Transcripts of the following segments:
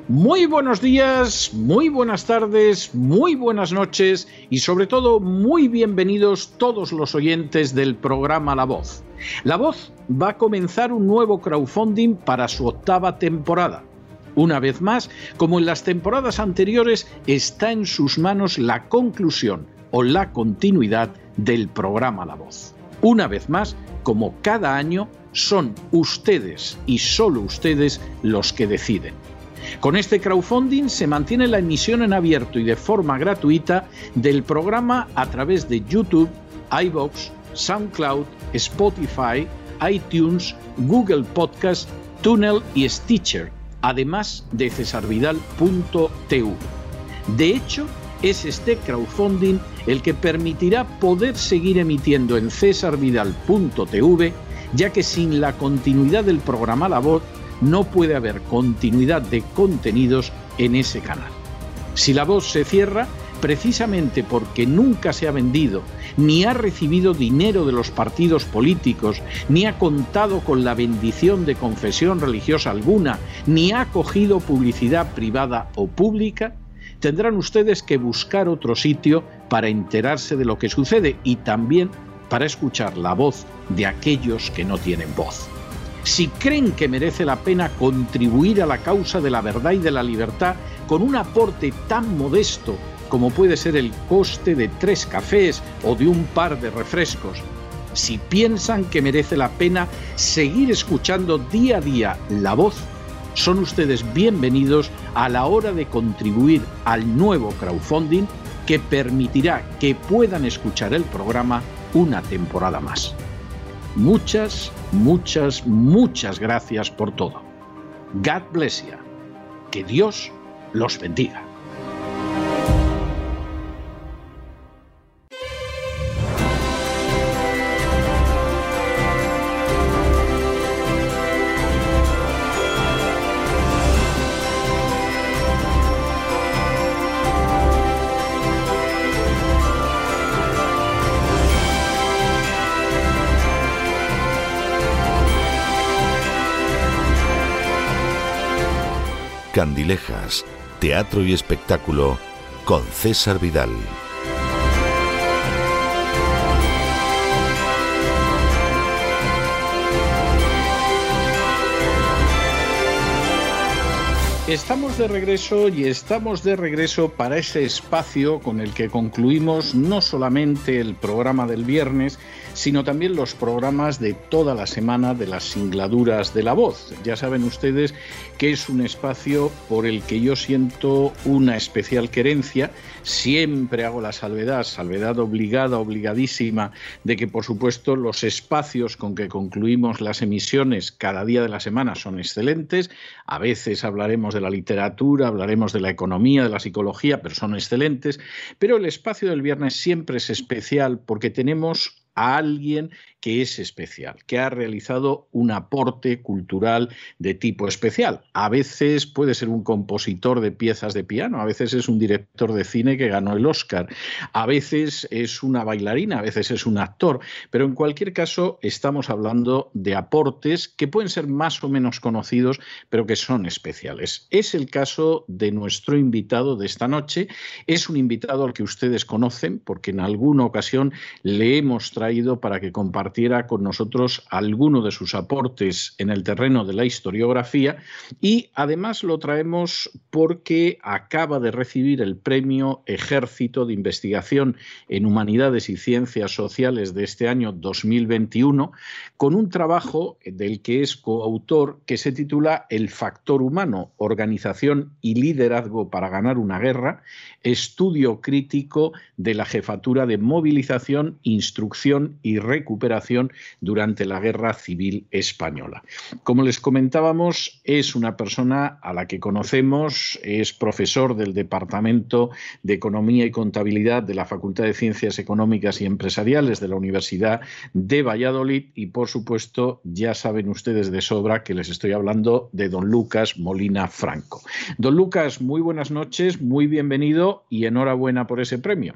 Muy buenos días, muy buenas tardes, muy buenas noches y sobre todo muy bienvenidos todos los oyentes del programa La Voz. La Voz va a comenzar un nuevo crowdfunding para su 8ª temporada. Una vez más, como en las temporadas anteriores, está en sus manos la conclusión o la continuidad del programa La Voz. Una vez más, como cada año, son ustedes y solo ustedes los que deciden. Con este crowdfunding se mantiene la emisión en abierto y de forma gratuita del programa a través de YouTube, iVoox, SoundCloud, Spotify, iTunes, Google Podcast, Tunnel y Stitcher, además de cesarvidal.tv. De hecho, es este crowdfunding el que permitirá poder seguir emitiendo en cesarvidal.tv, ya que sin la continuidad del programa La Voz no puede haber continuidad de contenidos en ese canal. Si La Voz se cierra, precisamente porque nunca se ha vendido, ni ha recibido dinero de los partidos políticos, ni ha contado con la bendición de confesión religiosa alguna, ni ha acogido publicidad privada o pública, tendrán ustedes que buscar otro sitio para enterarse de lo que sucede y también para escuchar la voz de aquellos que no tienen voz. Si creen que merece la pena contribuir a la causa de la verdad y de la libertad con un aporte tan modesto como puede ser el coste de 3 cafés o de un par de refrescos, si piensan que merece la pena seguir escuchando día a día La Voz, son ustedes bienvenidos a la hora de contribuir al nuevo crowdfunding que permitirá que puedan escuchar el programa una temporada más. Muchas gracias por todo. God bless you. Que Dios los bendiga. Candilejas, teatro y espectáculo con César Vidal. Estamos de regreso para ese espacio con el que concluimos no solamente el programa del viernes, sino también los programas de toda la semana de las singladuras de La Voz. Ya saben ustedes que es un espacio por el que yo siento una especial querencia. Siempre hago la salvedad obligada, obligadísima, de que por supuesto los espacios con que concluimos las emisiones cada día de la semana son excelentes. A veces hablaremos de la literatura, hablaremos de la economía, de la psicología, pero son excelentes. Pero el espacio del viernes siempre es especial porque tenemos a alguien que es especial, que ha realizado un aporte cultural de tipo especial. A veces puede ser un compositor de piezas de piano, a veces es un director de cine que ganó el Oscar, a veces es una bailarina, a veces es un actor, pero en cualquier caso estamos hablando de aportes que pueden ser más o menos conocidos, pero que son especiales. Es el caso de nuestro invitado de esta noche. Es un invitado al que ustedes conocen porque en alguna ocasión le hemos traído para que compartiera con nosotros alguno de sus aportes en el terreno de la historiografía y además lo traemos porque acaba de recibir el premio Ejército de Investigación en Humanidades y Ciencias Sociales de este año 2021 con un trabajo del que es coautor que se titula El factor humano, organización y liderazgo para ganar una guerra, estudio crítico de la jefatura de movilización, instrucción y recuperación durante la Guerra Civil Española. Como les comentábamos, es una persona a la que conocemos, es profesor del Departamento de Economía y Contabilidad de la Facultad de Ciencias Económicas y Empresariales de la Universidad de Valladolid y, por supuesto, ya saben ustedes de sobra que les estoy hablando de don Lucas Molina Franco. Don Lucas, muy buenas noches, muy bienvenido y enhorabuena por ese premio.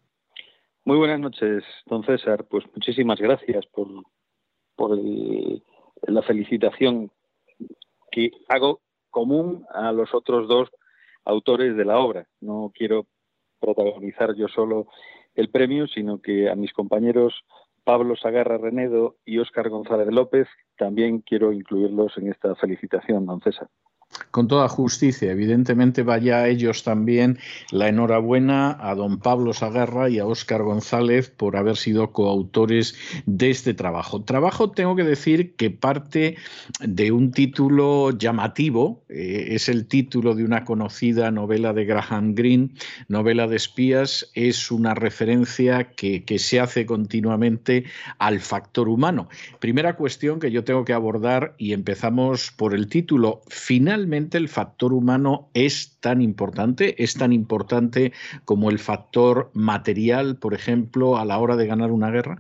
Muy buenas noches, don César. Pues muchísimas gracias por la felicitación que hago común a los otros dos autores de la obra. No quiero protagonizar yo solo el premio, sino que a mis compañeros Pablo Sagarra Renedo y Óscar González López también quiero incluirlos en esta felicitación, don César. Con toda justicia, evidentemente vaya a ellos también la enhorabuena a don Pablo Sagarra y a Óscar González por haber sido coautores de este trabajo. Trabajo, tengo que decir, que parte de un título llamativo, es el título de una conocida novela de Graham Greene, novela de espías, es una referencia que se hace continuamente al factor humano. Primera cuestión que yo tengo que abordar, y empezamos por el título. Finalmente, el factor humano es tan importante como el factor material, por ejemplo, a la hora de ganar una guerra.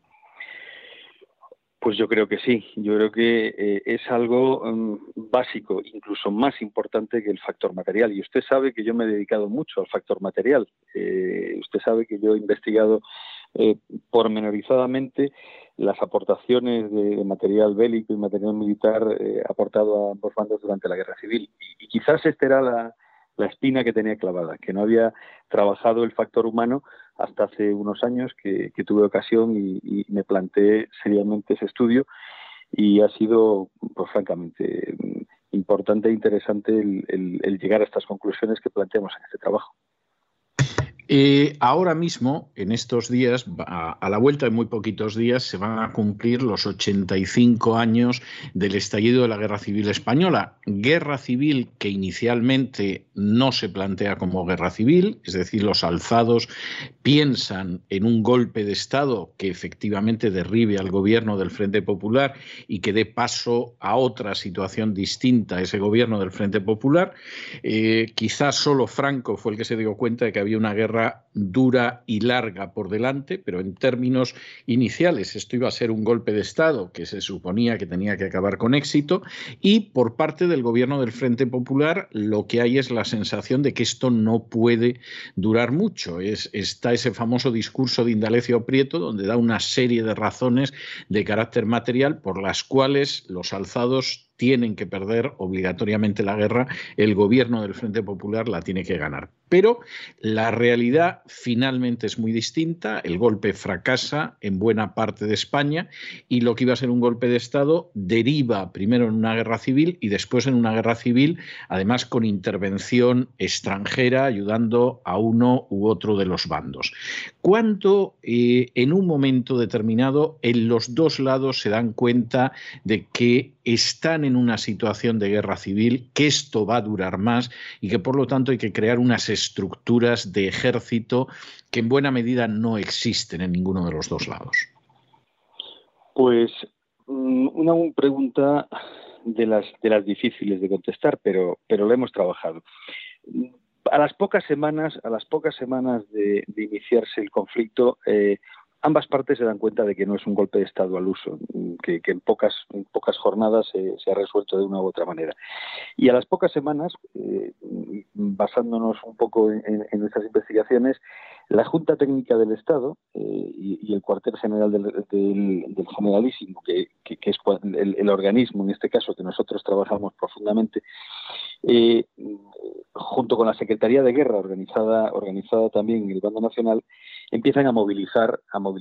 Pues yo creo que sí, yo creo que es algo básico, incluso más importante que el factor material. Y usted sabe que yo me he dedicado mucho al factor material. Usted sabe que yo he investigado pormenorizadamente las aportaciones de material bélico y material militar aportado a ambos bandos durante la Guerra Civil. Y quizás esta era la espina que tenía clavada, que no había trabajado el factor humano hasta hace unos años que tuve ocasión y me planteé seriamente ese estudio, y ha sido, pues francamente, importante e interesante el llegar a estas conclusiones que planteamos en este trabajo. Ahora mismo, en estos días, a la vuelta de muy poquitos días, se van a cumplir los 85 años del estallido de la Guerra Civil Española. Guerra civil que inicialmente no se plantea como guerra civil, es decir, los alzados piensan en un golpe de Estado que efectivamente derribe al gobierno del Frente Popular y que dé paso a otra situación distinta a ese gobierno del Frente Popular. Quizás solo Franco fue el que se dio cuenta de que había una guerra dura y larga por delante, pero en términos iniciales esto iba a ser un golpe de Estado que se suponía que tenía que acabar con éxito, y por parte del gobierno del Frente Popular lo que hay es la sensación de que esto no puede durar mucho. Está ese famoso discurso de Indalecio Prieto, donde da una serie de razones de carácter material por las cuales los alzados tienen que perder obligatoriamente la guerra, el gobierno del Frente Popular la tiene que ganar. Pero la realidad finalmente es muy distinta, el golpe fracasa en buena parte de España y lo que iba a ser un golpe de Estado deriva primero en una guerra civil y después en una guerra civil, además con intervención extranjera ayudando a uno u otro de los bandos. Cuando en un momento determinado en los dos lados se dan cuenta de que están en una situación de guerra civil, que esto va a durar más y que por lo tanto hay que crear unas estructuras de ejército que en buena medida no existen en ninguno de los dos lados? Pues una pregunta de las difíciles de contestar, pero la hemos trabajado. A las pocas semanas de iniciarse el conflicto, ambas partes se dan cuenta de que no es un golpe de Estado al uso, que en pocas jornadas se ha resuelto de una u otra manera. Y a las pocas semanas, basándonos un poco en nuestras investigaciones, la Junta Técnica del Estado y el Cuartel General del Generalísimo, que es el organismo, en este caso, que nosotros trabajamos profundamente, junto con la Secretaría de Guerra, organizada también en el bando nacional, empiezan a movilizar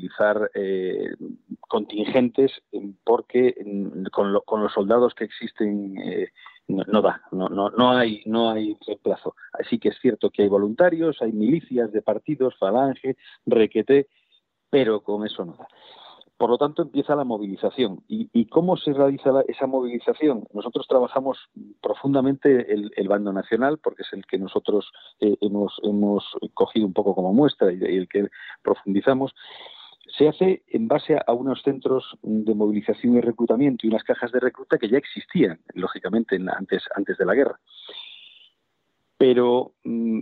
contingentes, porque con los soldados que existen no hay reemplazo. Así que es cierto que hay voluntarios, hay milicias de partidos, Falange, Requeté, pero con eso no da. Por lo tanto, empieza la movilización. ¿Y cómo se realiza esa movilización? Nosotros trabajamos profundamente el bando nacional, porque es el que nosotros hemos cogido un poco como muestra y el que profundizamos. Se hace en base a unos centros de movilización y reclutamiento y unas cajas de recluta que ya existían, lógicamente, antes de la guerra. Pero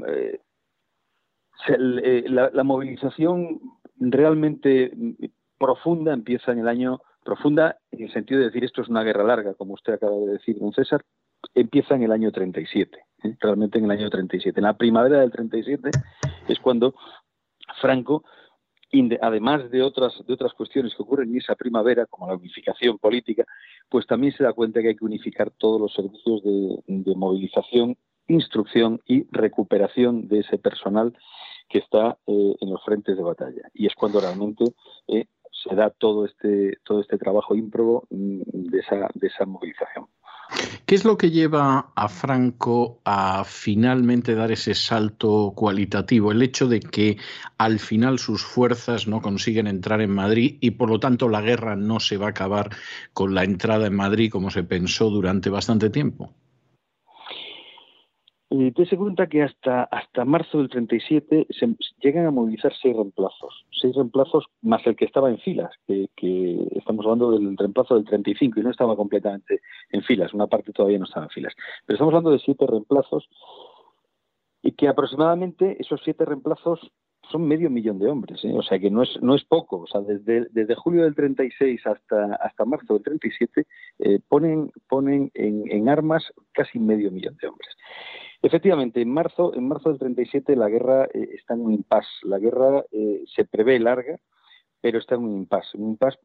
la movilización realmente profunda empieza en el año, profunda en el sentido de decir esto es una guerra larga, como usted acaba de decir, don César, empieza en el año 37, realmente en el año 37. En la primavera del 37 es cuando Franco además de otras cuestiones que ocurren en esa primavera, como la unificación política, pues también se da cuenta que hay que unificar todos los servicios de movilización, instrucción y recuperación de ese personal que está en los frentes de batalla. Y es cuando realmente se da todo este trabajo ímprobo de esa movilización. ¿Qué es lo que lleva a Franco a finalmente dar ese salto cualitativo? El hecho de que al final sus fuerzas no consiguen entrar en Madrid y por lo tanto la guerra no se va a acabar con la entrada en Madrid como se pensó durante bastante tiempo. Te cuenta que hasta marzo del 37 se llegan a movilizar 6 reemplazos más el que estaba en filas, que estamos hablando del reemplazo del 35 y no estaba completamente en filas, una parte todavía no estaba en filas. Pero estamos hablando de 7 reemplazos y que aproximadamente esos 7 reemplazos son 500.000 de hombres, o sea que no es poco. O sea, desde julio del 36 hasta marzo del 37 ponen en armas casi 500.000 de hombres. Efectivamente, en marzo del 37 la guerra está en un impasse. La guerra se prevé larga, pero está en un impasse.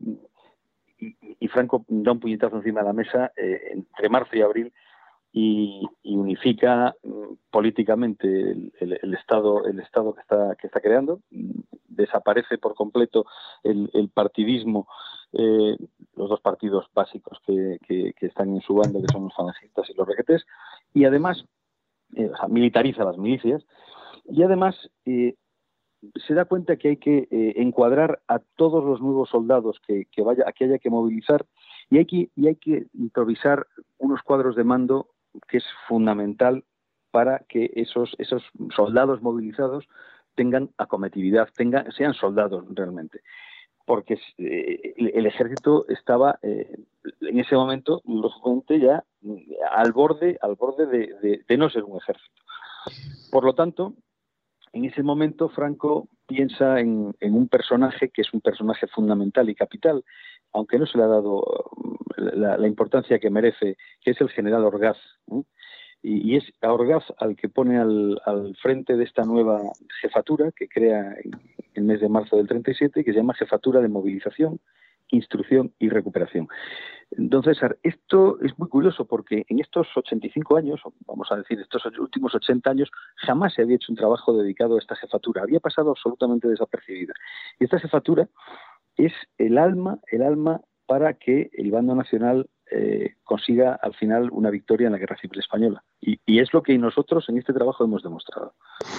Y Franco da un puñetazo encima de la mesa entre marzo y abril y unifica políticamente el Estado que está creando. Desaparece por completo el partidismo, los 2 partidos básicos que están en su bando, que son los falangistas y los requetés, y además militariza las milicias, y además se da cuenta que hay que encuadrar a todos los nuevos soldados que haya que movilizar, y hay que improvisar unos cuadros de mando que es fundamental para que esos soldados movilizados tengan acometividad, sean soldados realmente. Porque el ejército estaba en ese momento, lógicamente, ya al borde de no ser un ejército. Por lo tanto, en ese momento Franco piensa en un personaje que es un personaje fundamental y capital, aunque no se le ha dado la importancia que merece, que es el general Orgaz, ¿eh? Y es a Orgaz al que pone al frente de esta nueva jefatura que crea en el mes de marzo del 37, que se llama Jefatura de Movilización, Instrucción y Recuperación. Entonces, esto es muy curioso porque en estos 85 años, vamos a decir, estos últimos 80 años, jamás se había hecho un trabajo dedicado a esta jefatura. Había pasado absolutamente desapercibida. Y esta jefatura es el alma para que el bando nacional consiga al final una victoria en la Guerra Civil Española. Y es lo que nosotros en este trabajo hemos demostrado.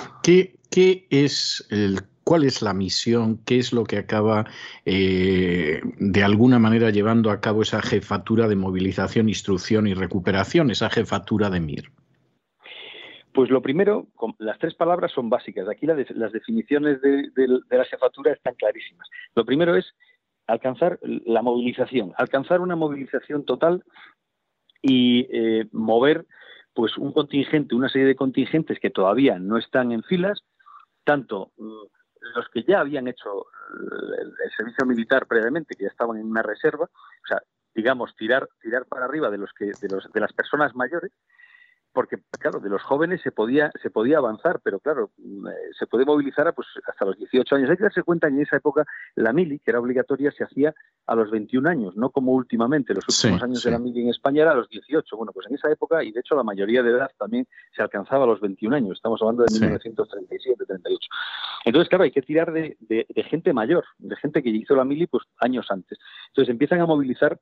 ¿Cuál es la misión? ¿Qué es lo que acaba de alguna manera llevando a cabo esa jefatura de movilización, instrucción y recuperación, esa jefatura de MIR? Pues lo primero, las 3 palabras son básicas. Aquí las definiciones de la jefatura están clarísimas. Lo primero es alcanzar la movilización, alcanzar una movilización total y mover pues un contingente, una serie de contingentes que todavía no están en filas, tanto los que ya habían hecho el servicio militar previamente, que ya estaban en una reserva, o sea, digamos, tirar para arriba de las personas mayores, porque, claro, de los jóvenes se podía avanzar, pero, claro, se puede movilizar pues, hasta los 18 años. Hay que darse cuenta que en esa época la mili, que era obligatoria, se hacía a los 21 años, no como últimamente. Los últimos años de la mili en España era a los 18. Bueno, pues en esa época, y de hecho la mayoría de edad también se alcanzaba a los 21 años. Estamos hablando de 1937, 38. Entonces, claro, hay que tirar de gente mayor, de gente que hizo la mili pues años antes. Entonces empiezan a movilizar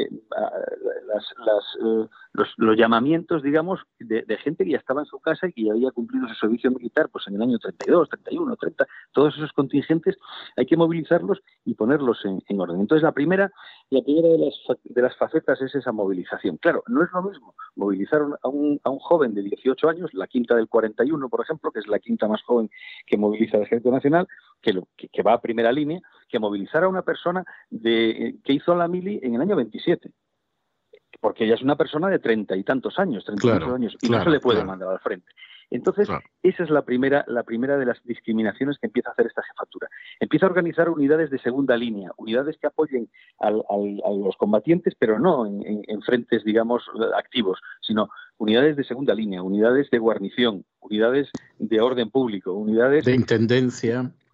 los llamamientos, digamos, de gente que ya estaba en su casa y que ya había cumplido su servicio militar pues en el año 32, 31, 30. Todos esos contingentes hay que movilizarlos y ponerlos en orden. Entonces la primera de las facetas es esa movilización. Claro, no es lo mismo movilizar a un joven de 18 años, la quinta del 41, por ejemplo, que es la quinta más joven que moviliza el Ejército Nacional, que va a primera línea, que movilizar a una persona que hizo la mili en el año 27. Porque ella es una persona de 30 y tantos años, 38 años, y no se le puede mandar al frente. Entonces, esa es la primera de las discriminaciones que empieza a hacer esta jefatura. Empieza a organizar unidades de segunda línea, unidades que apoyen a los combatientes, pero no en frentes, digamos, activos, sino unidades de segunda línea, unidades de guarnición, unidades de orden público, unidades de intendencia.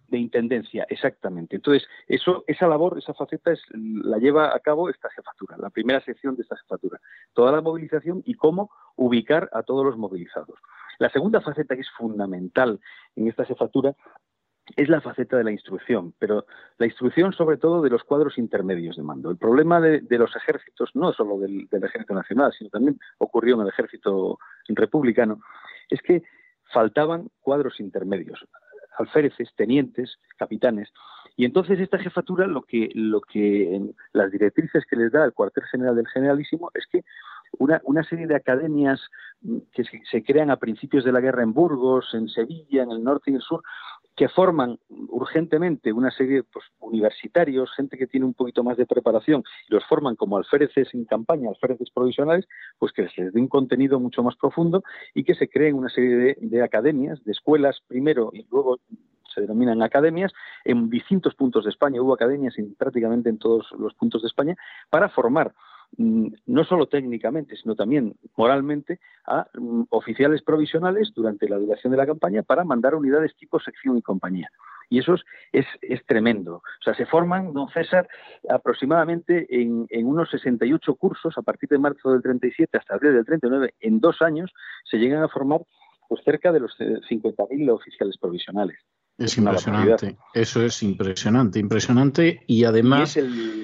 De intendencia, exactamente. Entonces, esa labor, esa faceta la lleva a cabo esta jefatura, la primera sección de esta jefatura. Toda la movilización y cómo ubicar a todos los movilizados. La segunda faceta, que es fundamental en esta jefatura, es la faceta de la instrucción, pero la instrucción sobre todo de los cuadros intermedios de mando. El problema de los ejércitos, no solo del Ejército Nacional, sino también ocurrió en el Ejército Republicano, es que faltaban cuadros intermedios, alféreces, tenientes, capitanes, y entonces esta jefatura lo que las directrices que les da el cuartel general del Generalísimo es que una serie de academias que se crean a principios de la guerra en Burgos, en Sevilla, en el norte y el sur, que forman urgentemente una serie de universitarios, gente que tiene un poquito más de preparación, y los forman como alféreces en campaña, alféreces provisionales, pues que les dé un contenido mucho más profundo y que se creen una serie de academias, de escuelas primero y luego se denominan academias, en distintos puntos de España. Hubo academias prácticamente en todos los puntos de España para formar no solo técnicamente, sino también moralmente, a oficiales provisionales durante la duración de la campaña para mandar unidades tipo sección y compañía. Y eso es tremendo. O sea, se forman, don César, aproximadamente en unos 68 cursos, a partir de marzo del 37 hasta abril del 39, en 2 años, se llegan a formar pues cerca de los 50.000 oficiales provisionales. Es impresionante. Eso es impresionante, y además...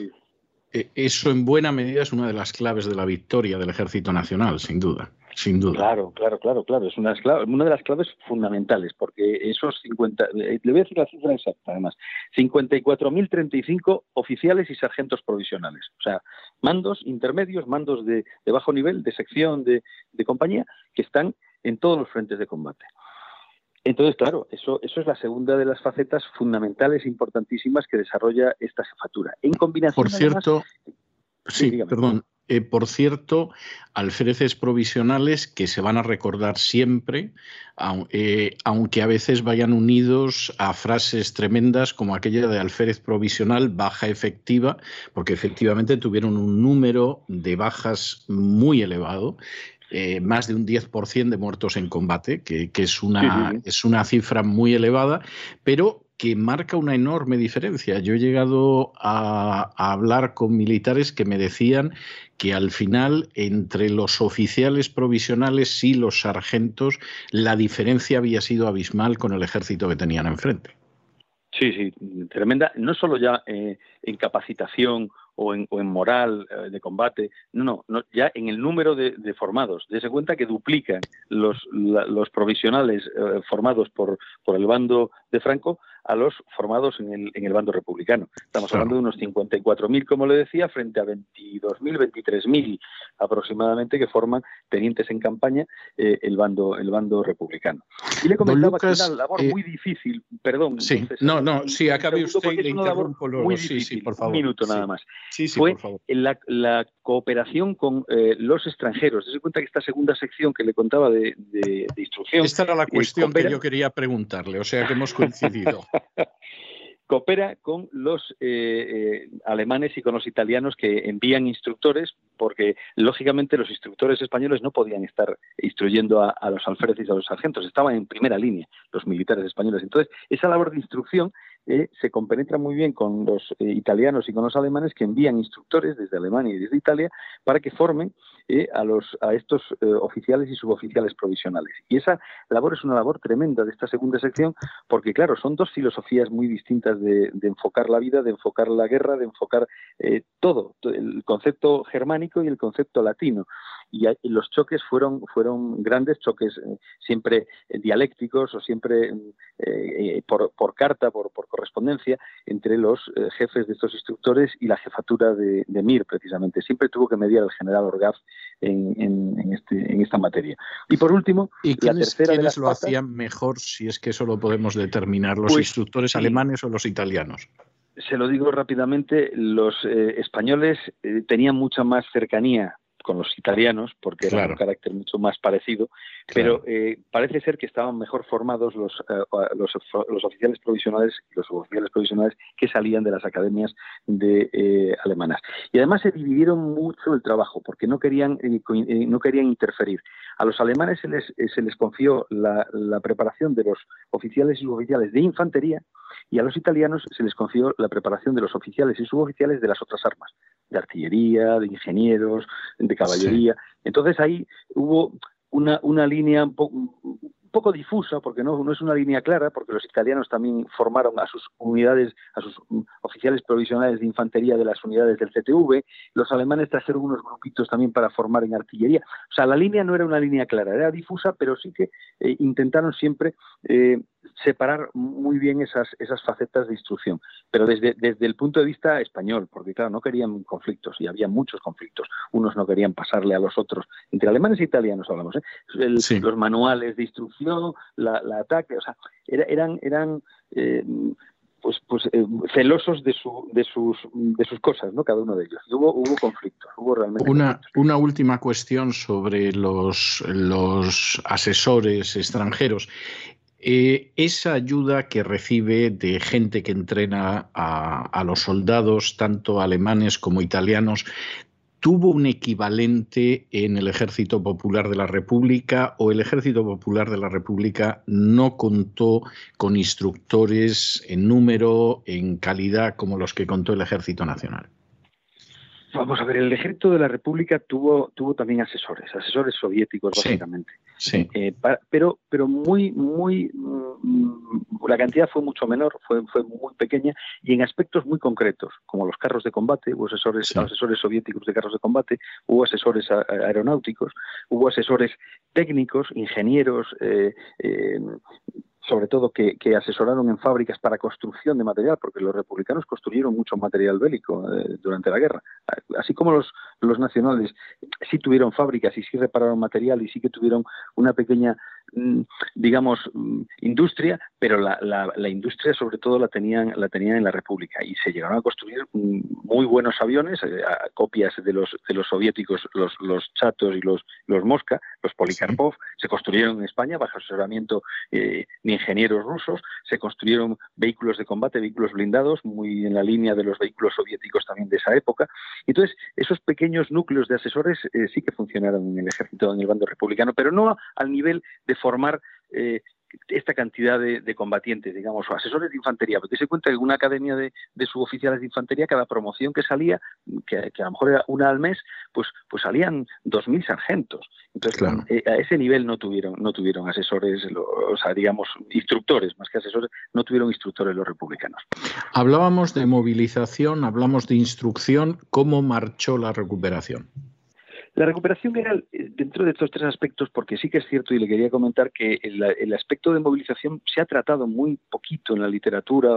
Eso en buena medida es una de las claves de la victoria del Ejército Nacional, sin duda. Claro. Es una de las claves fundamentales, porque esos 50, le voy a decir la cifra exacta además, 54.035 oficiales y sargentos provisionales. O sea, mandos intermedios, mandos de bajo nivel, de sección, de compañía, que están en todos los frentes de combate. Entonces, claro, eso es la segunda de las facetas fundamentales, importantísimas, que desarrolla esta jefatura. En combinación, por cierto, además, por cierto, alféreces provisionales que se van a recordar siempre, aunque a veces vayan unidos a frases tremendas como aquella de alférez provisional baja efectiva, porque efectivamente tuvieron un número de bajas muy elevado. Más de un 10% de muertos en combate, que es una cifra muy elevada, pero que marca una enorme diferencia. Yo he llegado a hablar con militares que me decían que al final, entre los oficiales provisionales y los sargentos, la diferencia había sido abismal con el ejército que tenían enfrente. Sí, tremenda. No solo ya en capacitación o en moral de combate, no, ya en el número de formados. Dese cuenta que duplican los provisionales formados por el bando de Franco a los formados en el bando republicano. Estamos hablando de unos 54.000, como le decía, frente a 22.000, 23.000 aproximadamente que forman tenientes en campaña el bando republicano. Y le comentaba que es una labor muy difícil, perdón. Sí, entonces, acabe usted y le interrumpo luego. Muy difícil, sí, por favor. Un minuto nada más. Sí, fue por favor. La cooperación con los extranjeros. Dese cuenta que esta segunda sección que le contaba de instrucción... Esta era la cuestión que yo quería preguntarle, o sea que hemos coincidido. Coopera con los alemanes y con los italianos que envían instructores, porque lógicamente los instructores españoles no podían estar instruyendo a los alféreces y a los sargentos, estaban en primera línea los militares españoles. Entonces, esa labor de instrucción se compenetra muy bien con los italianos y con los alemanes, que envían instructores desde Alemania y desde Italia para que formen a estos oficiales y suboficiales provisionales. Y esa labor es una labor tremenda de esta segunda sección, porque claro, son dos filosofías muy distintas de enfocar la vida, de enfocar la guerra, de enfocar todo, el concepto germánico y el concepto latino. Y los choques fueron grandes choques, siempre dialécticos o siempre por carta, por correspondencia, entre los jefes de estos instructores y la jefatura de MIR, precisamente. Siempre tuvo que mediar el general Orgaz en esta materia. Y por último, la tercera de las lo patas, hacían mejor, si es que eso lo podemos determinar, los instructores alemanes o los italianos? Se lo digo rápidamente, los españoles tenían mucha más cercanía con los italianos, porque era un carácter mucho más parecido, pero parece ser que estaban mejor formados los oficiales provisionales y los suboficiales provisionales que salían de las academias alemanas. Y además se dividieron mucho el trabajo, porque no querían interferir. A los alemanes se les confió la preparación de los oficiales y suboficiales de infantería, y a los italianos se les confió la preparación de los oficiales y suboficiales de las otras armas, de artillería, de ingenieros, de caballería. Entonces ahí hubo una línea un poco difusa, porque no es una línea clara, porque los italianos también formaron a sus unidades, a sus oficiales provisionales de infantería de las unidades del CTV, los alemanes trajeron unos grupitos también para formar en artillería. O sea, la línea no era una línea clara, era difusa, pero sí que intentaron siempre separar muy bien esas facetas de instrucción, pero desde el punto de vista español, porque claro, no querían conflictos, y había muchos conflictos. Unos no querían pasarle a los otros, entre alemanes e italianos hablamos, los manuales de instrucción, la ataque, o sea, eran celosos de sus cosas, ¿no? Cada uno de ellos. Y hubo conflictos, hubo realmente conflictos. Una última cuestión sobre los asesores extranjeros. Esa ayuda que recibe de gente que entrena a los soldados, tanto alemanes como italianos, ¿tuvo un equivalente en el Ejército Popular de la República, o el Ejército Popular de la República no contó con instructores en número, en calidad, como los que contó el Ejército Nacional? Vamos a ver, el Ejército de la República tuvo también asesores soviéticos, básicamente. Sí. Pero la cantidad fue mucho menor, fue muy pequeña, y en aspectos muy concretos, como los carros de combate, hubo asesores soviéticos de carros de combate, hubo asesores aeronáuticos, hubo asesores técnicos, ingenieros, sobre todo que asesoraron en fábricas para construcción de material, porque los republicanos construyeron mucho material bélico durante la guerra. Así como los nacionales sí tuvieron fábricas y sí repararon material y sí que tuvieron una pequeña, digamos, industria, pero la industria sobre todo la tenían en la República, y se llegaron a construir muy buenos aviones, copias de los soviéticos, los Chatos y los Mosca, los Polikarpov, se construyeron en España bajo asesoramiento de ingenieros rusos, se construyeron vehículos de combate, vehículos blindados, muy en la línea de los vehículos soviéticos también de esa época. Entonces, esos pequeños núcleos de asesores sí que funcionaron en el ejército, en el bando republicano, pero no al nivel de formar esta cantidad de combatientes, digamos, o asesores de infantería, porque se cuenta que en una academia de suboficiales de infantería, cada promoción que salía, que a lo mejor era una al mes, pues salían 2.000 sargentos. Entonces, claro, a ese nivel no tuvieron asesores, o sea, digamos, instructores, más que asesores, no tuvieron instructores los republicanos. Hablábamos de movilización, hablamos de instrucción. ¿Cómo marchó la recuperación? La recuperación era dentro de estos tres aspectos, porque sí que es cierto, y le quería comentar que el aspecto de movilización se ha tratado muy poquito en la literatura,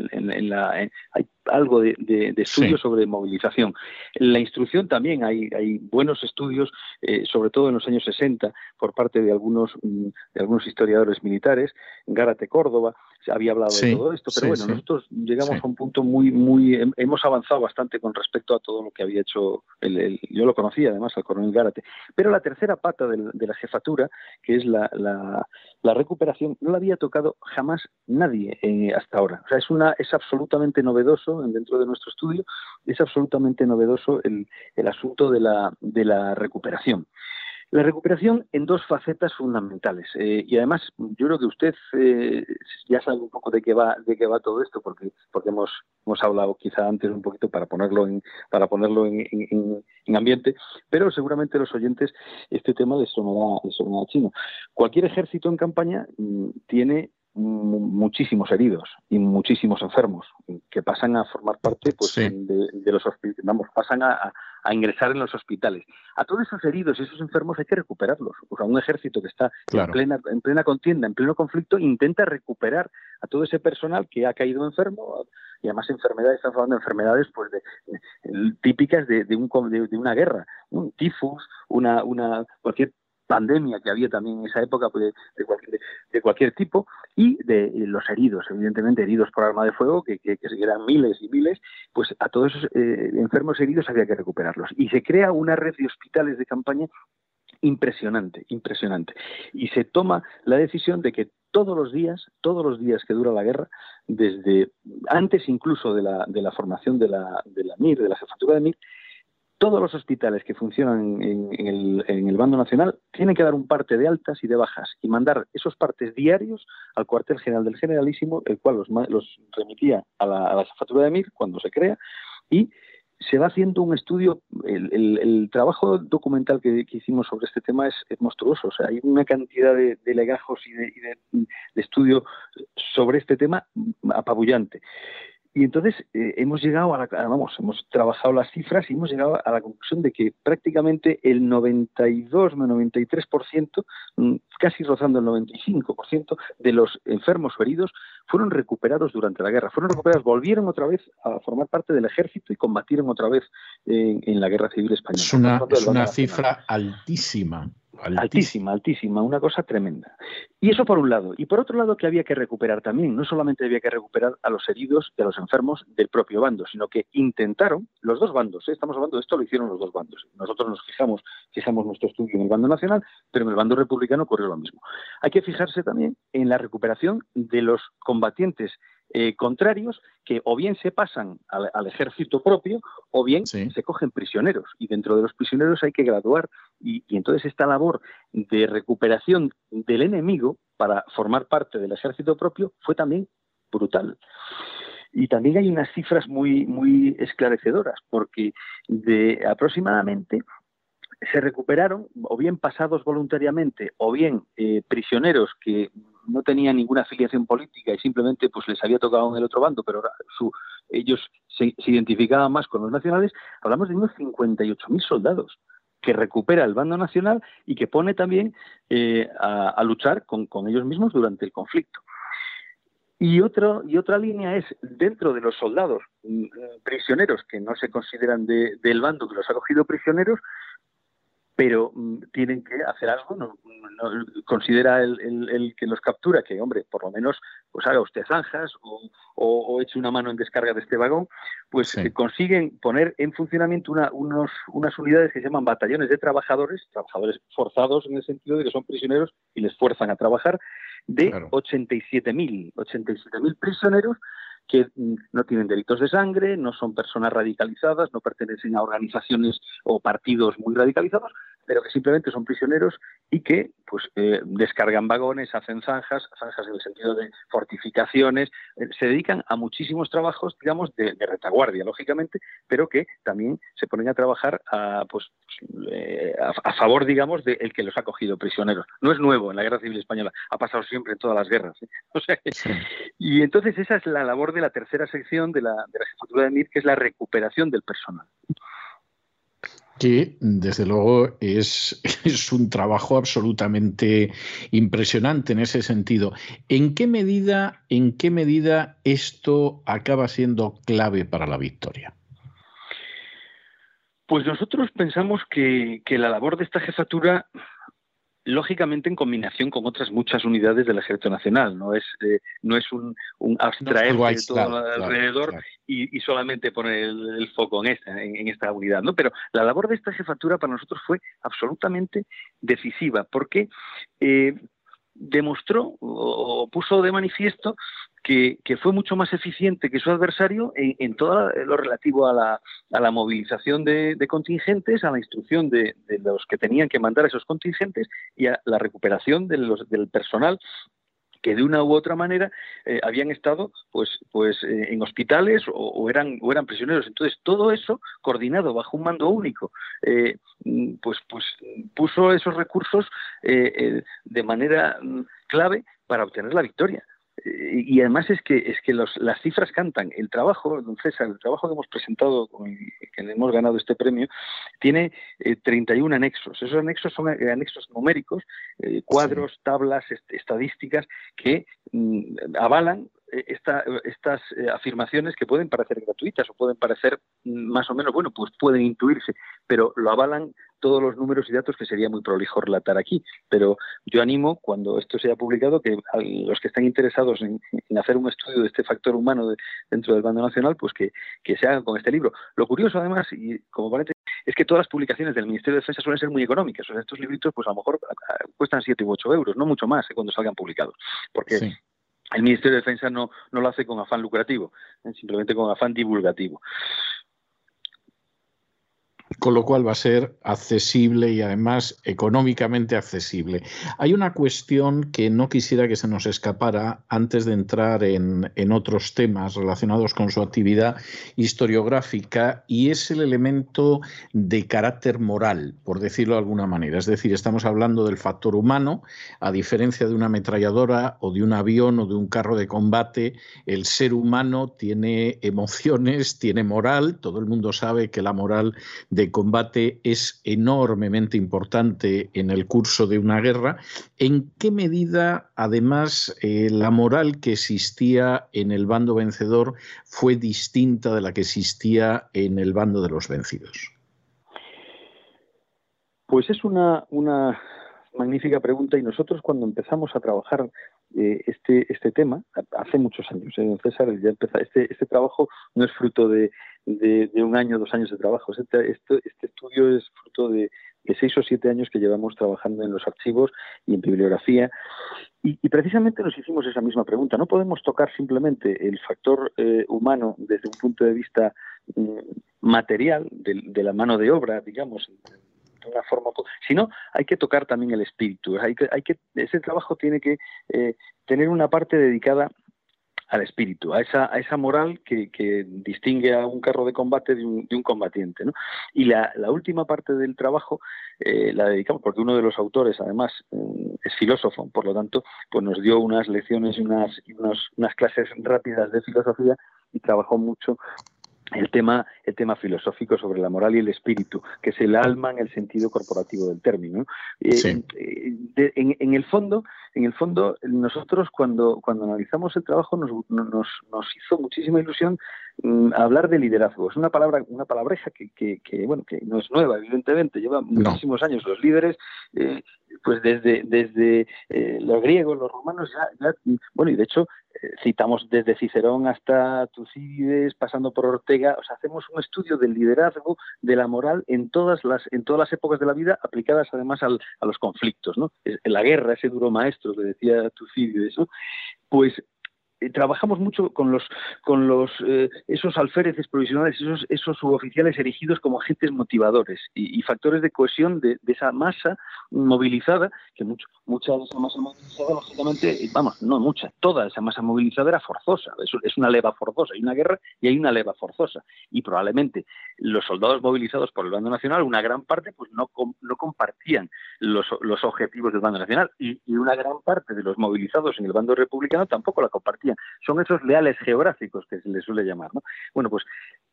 hay algo de estudios sobre movilización. En la instrucción también hay buenos estudios, sobre todo en los años 60, por parte de algunos historiadores militares. Gárate Córdoba se había hablado de todo esto, pero bueno, nosotros llegamos a un punto hemos avanzado bastante con respecto a todo lo que había hecho yo lo conocía además al coronel Gárate. Pero la tercera pata de la jefatura, que es la recuperación, no la había tocado jamás nadie hasta ahora. O sea, es absolutamente novedoso dentro de nuestro estudio, es absolutamente novedoso el asunto de la recuperación. La recuperación en dos facetas fundamentales, y además yo creo que usted ya sabe un poco de qué va todo esto, porque hemos hablado quizá antes un poquito para ponerlo en ambiente, pero seguramente los oyentes este tema les sonará chino. Cualquier ejército en campaña tiene muchísimos heridos y muchísimos enfermos que pasan a formar parte de los hospitales, pasan a ingresar en los hospitales. A todos esos heridos y esos enfermos hay que recuperarlos. O sea, un ejército que está en plena contienda, en pleno conflicto, intenta recuperar a todo ese personal que ha caído enfermo, y además estamos hablando de enfermedades típicas de una guerra, un tifus, cualquier pandemia que había también en esa época, pues, de cualquier tipo, y de los heridos, evidentemente heridos por arma de fuego, que eran miles y miles, pues a todos esos enfermos heridos había que recuperarlos. Y se crea una red de hospitales de campaña impresionante. Y se toma la decisión de que todos los días que dura la guerra, desde antes incluso de la formación de la MIR, de la jefatura de MIR, todos los hospitales que funcionan en el bando nacional tienen que dar un parte de altas y de bajas y mandar esos partes diarios al cuartel general del Generalísimo, el cual los remitía a la jefatura de MIR cuando se crea, y se va haciendo un estudio. El trabajo documental que hicimos sobre este tema es monstruoso. O sea, hay una cantidad de legajos y de estudio sobre este tema apabullante. Y entonces hemos llegado hemos trabajado las cifras y hemos llegado a la conclusión de que prácticamente el 93%, casi rozando el 95% de los enfermos o heridos fueron recuperados durante la guerra. Volvieron otra vez a formar parte del ejército y combatieron otra vez en la Guerra Civil Española. Es una cifra altísima. Altísima, una cosa tremenda. Y eso por un lado. Y por otro lado, que había que recuperar también, no solamente había que recuperar a los heridos y a los enfermos del propio bando, sino que intentaron los dos bandos, estamos hablando de esto, lo hicieron los dos bandos. Nosotros nos fijamos nuestro estudio en el bando nacional, pero en el bando republicano ocurrió lo mismo. Hay que fijarse también en la recuperación de los combatientes contrarios, que o bien se pasan al ejército propio o bien se cogen prisioneros, y dentro de los prisioneros hay que graduar, y entonces esta labor de recuperación del enemigo para formar parte del ejército propio fue también brutal. Y también hay unas cifras muy, muy esclarecedoras, porque de aproximadamente se recuperaron, o bien pasados voluntariamente, o bien prisioneros que no tenían ninguna afiliación política y simplemente pues les había tocado en el otro bando, pero ellos se identificaban más con los nacionales. Hablamos de unos 58.000 soldados que recupera el bando nacional y que pone también a luchar con ellos mismos durante el conflicto. Y otra línea es, dentro de los soldados prisioneros que no se consideran del bando que los ha cogido prisioneros, pero tienen que hacer algo, no considera el que los captura que, hombre, por lo menos pues haga usted zanjas o eche una mano en descarga de este vagón, pues consiguen poner en funcionamiento unas unidades que se llaman batallones de trabajadores forzados en el sentido de que son prisioneros y les fuerzan a trabajar, de 87.000 prisioneros que no tienen delitos de sangre, no son personas radicalizadas, no pertenecen a organizaciones o partidos muy radicalizados, pero que simplemente son prisioneros y que pues descargan vagones, hacen zanjas en el sentido de fortificaciones, se dedican a muchísimos trabajos, digamos, de retaguardia, lógicamente, pero que también se ponen a trabajar a favor, digamos, del que los ha cogido prisioneros. No es nuevo en la Guerra Civil Española, ha pasado siempre en todas las guerras, ¿eh? O sea, y entonces esa es la labor de la tercera sección de la jefatura de MIR, que es la recuperación del personal. Que desde luego es un trabajo absolutamente impresionante en ese sentido. ¿En qué medida esto acaba siendo clave para la victoria? Pues nosotros pensamos que la labor de esta jefatura, lógicamente en combinación con otras muchas unidades del Ejército Nacional, no es un abstraer de todo alrededor. Claro. Y solamente poner el foco en esta unidad, ¿no? Pero la labor de esta jefatura para nosotros fue absolutamente decisiva, porque demostró o puso de manifiesto que fue mucho más eficiente que su adversario en todo lo relativo a la movilización de contingentes, a la instrucción de los que tenían que mandar esos contingentes y a la recuperación del personal que de una u otra manera habían estado pues en hospitales o eran prisioneros. Entonces todo eso coordinado bajo un mando único, pues puso esos recursos de manera clave para obtener la victoria. Y además es que las cifras cantan. El trabajo, don César, el trabajo que hemos presentado, que hemos ganado este premio, tiene 31 anexos. Esos anexos son anexos numéricos, cuadros, tablas, estadísticas que avalan estas afirmaciones que pueden parecer gratuitas o pueden parecer más o menos, bueno, pues pueden intuirse, pero lo avalan todos los números y datos que sería muy prolijo relatar aquí. Pero yo animo, cuando esto sea publicado, que a los que están interesados en hacer un estudio de este factor humano dentro del bando nacional, pues que se hagan con este libro. Lo curioso, además, y como paréntesis, es que todas las publicaciones del Ministerio de Defensa suelen ser muy económicas. O sea, estos libritos, pues a lo mejor cuestan 7 u 8 euros, no mucho más, cuando salgan publicados. Porque sí, el Ministerio de Defensa no lo hace con afán lucrativo, simplemente con afán divulgativo. Con lo cual va a ser accesible y además económicamente accesible. Hay una cuestión que no quisiera que se nos escapara antes de entrar en otros temas relacionados con su actividad historiográfica, y es el elemento de carácter moral, por decirlo de alguna manera. Es decir, estamos hablando del factor humano. A diferencia de una ametralladora o de un avión o de un carro de combate, el ser humano tiene emociones, tiene moral. Todo el mundo sabe que la moral de combate es enormemente importante en el curso de una guerra. ¿En qué medida, además, la moral que existía en el bando vencedor fue distinta de la que existía en el bando de los vencidos? Pues es una magnífica pregunta, y nosotros cuando empezamos a trabajar este tema, hace muchos años, César, ya este trabajo no es fruto de 1 año, 2 años de trabajo. Este estudio es fruto de 6 o 7 años que llevamos trabajando en los archivos y en bibliografía, y precisamente nos hicimos esa misma pregunta. No podemos tocar simplemente el factor humano desde un punto de vista material, de la mano de obra, digamos, de una forma, sino hay que tocar también el espíritu. Ese trabajo tiene que tener una parte dedicada al espíritu, a esa moral que distingue a un carro de combate de un combatiente, ¿no? Y la última parte del trabajo la dedicamos, porque uno de los autores, además, es filósofo, por lo tanto, pues nos dio unas lecciones y unas clases rápidas de filosofía, y trabajó mucho el tema filosófico sobre la moral y el espíritu, que es el alma en el sentido corporativo del término. Sí. En el fondo, nosotros cuando analizamos el trabajo nos hizo muchísima ilusión hablar de liderazgo. Es una palabreja que no es nueva, evidentemente, lleva muchísimos años. Los líderes, pues desde los griegos, los romanos, y de hecho citamos desde Cicerón hasta Tucídides, pasando por Ortega. O sea, hacemos un estudio del liderazgo, de la moral en todas las épocas de la vida, aplicadas además a los conflictos, ¿no? La guerra, ese duro maestro que decía Tucídides, ¿no? Pues trabajamos mucho con esos alféreces provisionales, esos suboficiales erigidos como agentes motivadores y factores de cohesión de esa masa movilizada, que mucha de esa masa movilizada, lógicamente, toda esa masa movilizada era forzosa. Es una leva forzosa. Hay una guerra y hay una leva forzosa. Y probablemente los soldados movilizados por el bando nacional, una gran parte, pues no compartían los objetivos del bando nacional, y una gran parte de los movilizados en el bando republicano tampoco la compartían. Son esos leales geográficos que se les suele llamar, ¿no? Bueno, pues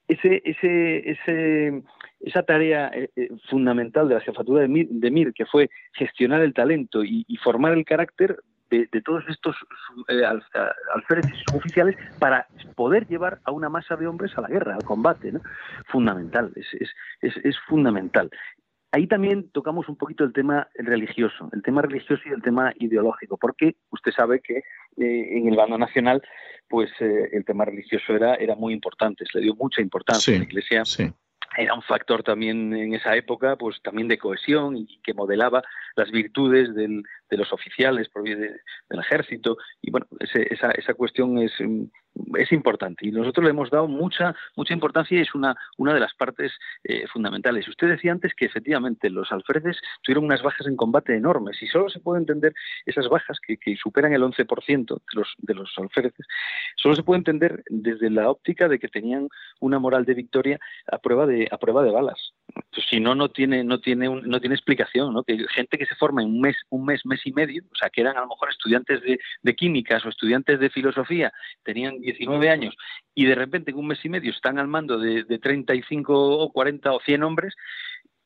esa tarea fundamental de la jefatura de MIR, que fue gestionar el talento y formar el carácter de todos estos alféreces oficiales para poder llevar a una masa de hombres a la guerra, al combate, ¿no? Fundamental, es fundamental. Ahí también tocamos un poquito el tema religioso y el tema ideológico, porque usted sabe que en el bando nacional, pues el tema religioso era muy importante, se le dio mucha importancia. Sí, la Iglesia era un factor también en esa época, pues también de cohesión, y que modelaba las virtudes de los oficiales del ejército, y bueno, esa cuestión es importante, y nosotros le hemos dado mucha importancia, y es una de las partes fundamentales. Usted decía antes que efectivamente los alféreces tuvieron unas bajas en combate enormes, y solo se puede entender esas bajas que superan el 11% de los alféreces, solo se puede entender desde la óptica de que tenían una moral de victoria a prueba de balas. Pues si no tiene explicación, ¿no? Que gente que se forma en un mes y medio, o sea, que eran a lo mejor estudiantes de químicas o estudiantes de filosofía, tenían 19 años, y de repente en un mes y medio están al mando de 35 o 40 o 100 hombres,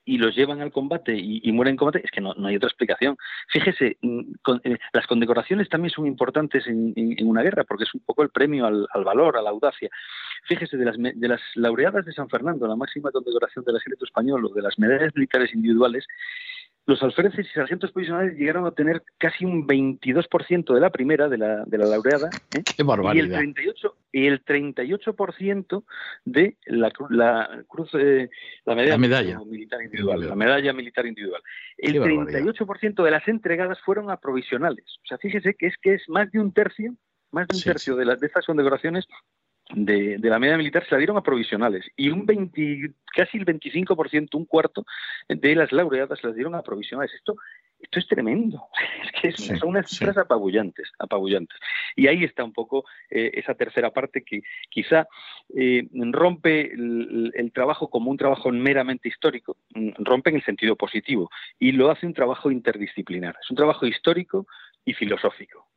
y los llevan al combate y mueren en combate, es que no hay otra explicación. Fíjese, las condecoraciones también son importantes en una guerra, porque es un poco el premio al valor, a la audacia. Fíjese, de las laureadas de San Fernando, la máxima condecoración del ejército español, o de las medallas militares individuales, los alféreces y sargentos provisionales llegaron a tener casi un 22% de la primera, de la laureada, ¡Qué barbaridad! Y el 38% de la cruz, la medalla militar individual, la medalla militar individual. El 38% de las entregadas fueron a provisionales. O sea, fíjese que es más de un tercio, de estas condecoraciones de la medalla militar se la dieron a provisionales, y casi el 25%, un cuarto de las laureadas se las dieron a provisionales. Esto es tremendo, es que son unas cifras apabullantes. Y ahí está un poco esa tercera parte que quizá rompe el trabajo como un trabajo meramente histórico, rompe en el sentido positivo, y lo hace un trabajo interdisciplinar. Es un trabajo histórico y filosófico.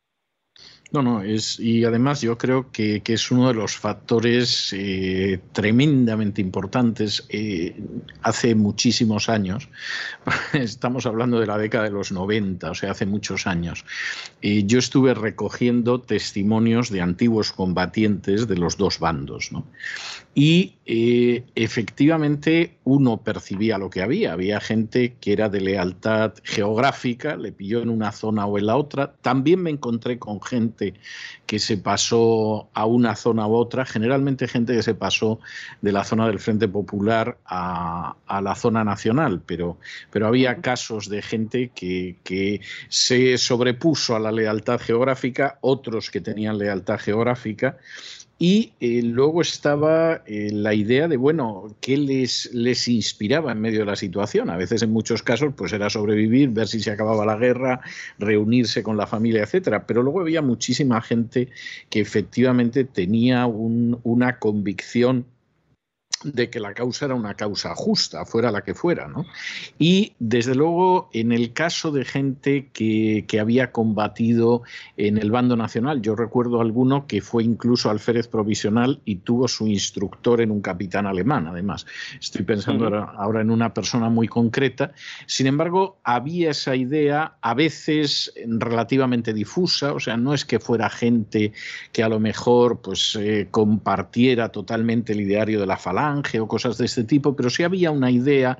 Y además yo creo que es uno de los factores tremendamente importantes. Hace muchísimos años, estamos hablando de la década de los 90, o sea, hace muchos años, yo estuve recogiendo testimonios de antiguos combatientes de los dos bandos, ¿no? Y efectivamente uno percibía lo que había gente que era de lealtad geográfica, le pilló en una zona o en la otra. También me encontré con gente que se pasó a una zona u otra, generalmente gente que se pasó de la zona del Frente Popular a la zona nacional, pero había casos de gente que se sobrepuso a la lealtad geográfica, otros que tenían lealtad geográfica. Y luego estaba la idea de, ¿qué les inspiraba en medio de la situación? A veces, en muchos casos, pues era sobrevivir, ver si se acababa la guerra, reunirse con la familia, etcétera. Pero luego había muchísima gente que efectivamente tenía una convicción de que la causa era una causa justa, fuera la que fuera, ¿no? Y desde luego, en el caso de gente que había combatido en el bando nacional, yo recuerdo alguno que fue incluso alférez provisional y tuvo su instructor en un capitán alemán, además. Estoy pensando ahora en una persona muy concreta. Sin embargo, había esa idea, a veces relativamente difusa, o sea, no es que fuera gente que a lo mejor pues compartiera totalmente el ideario de la Falange o cosas de este tipo, pero sí había una idea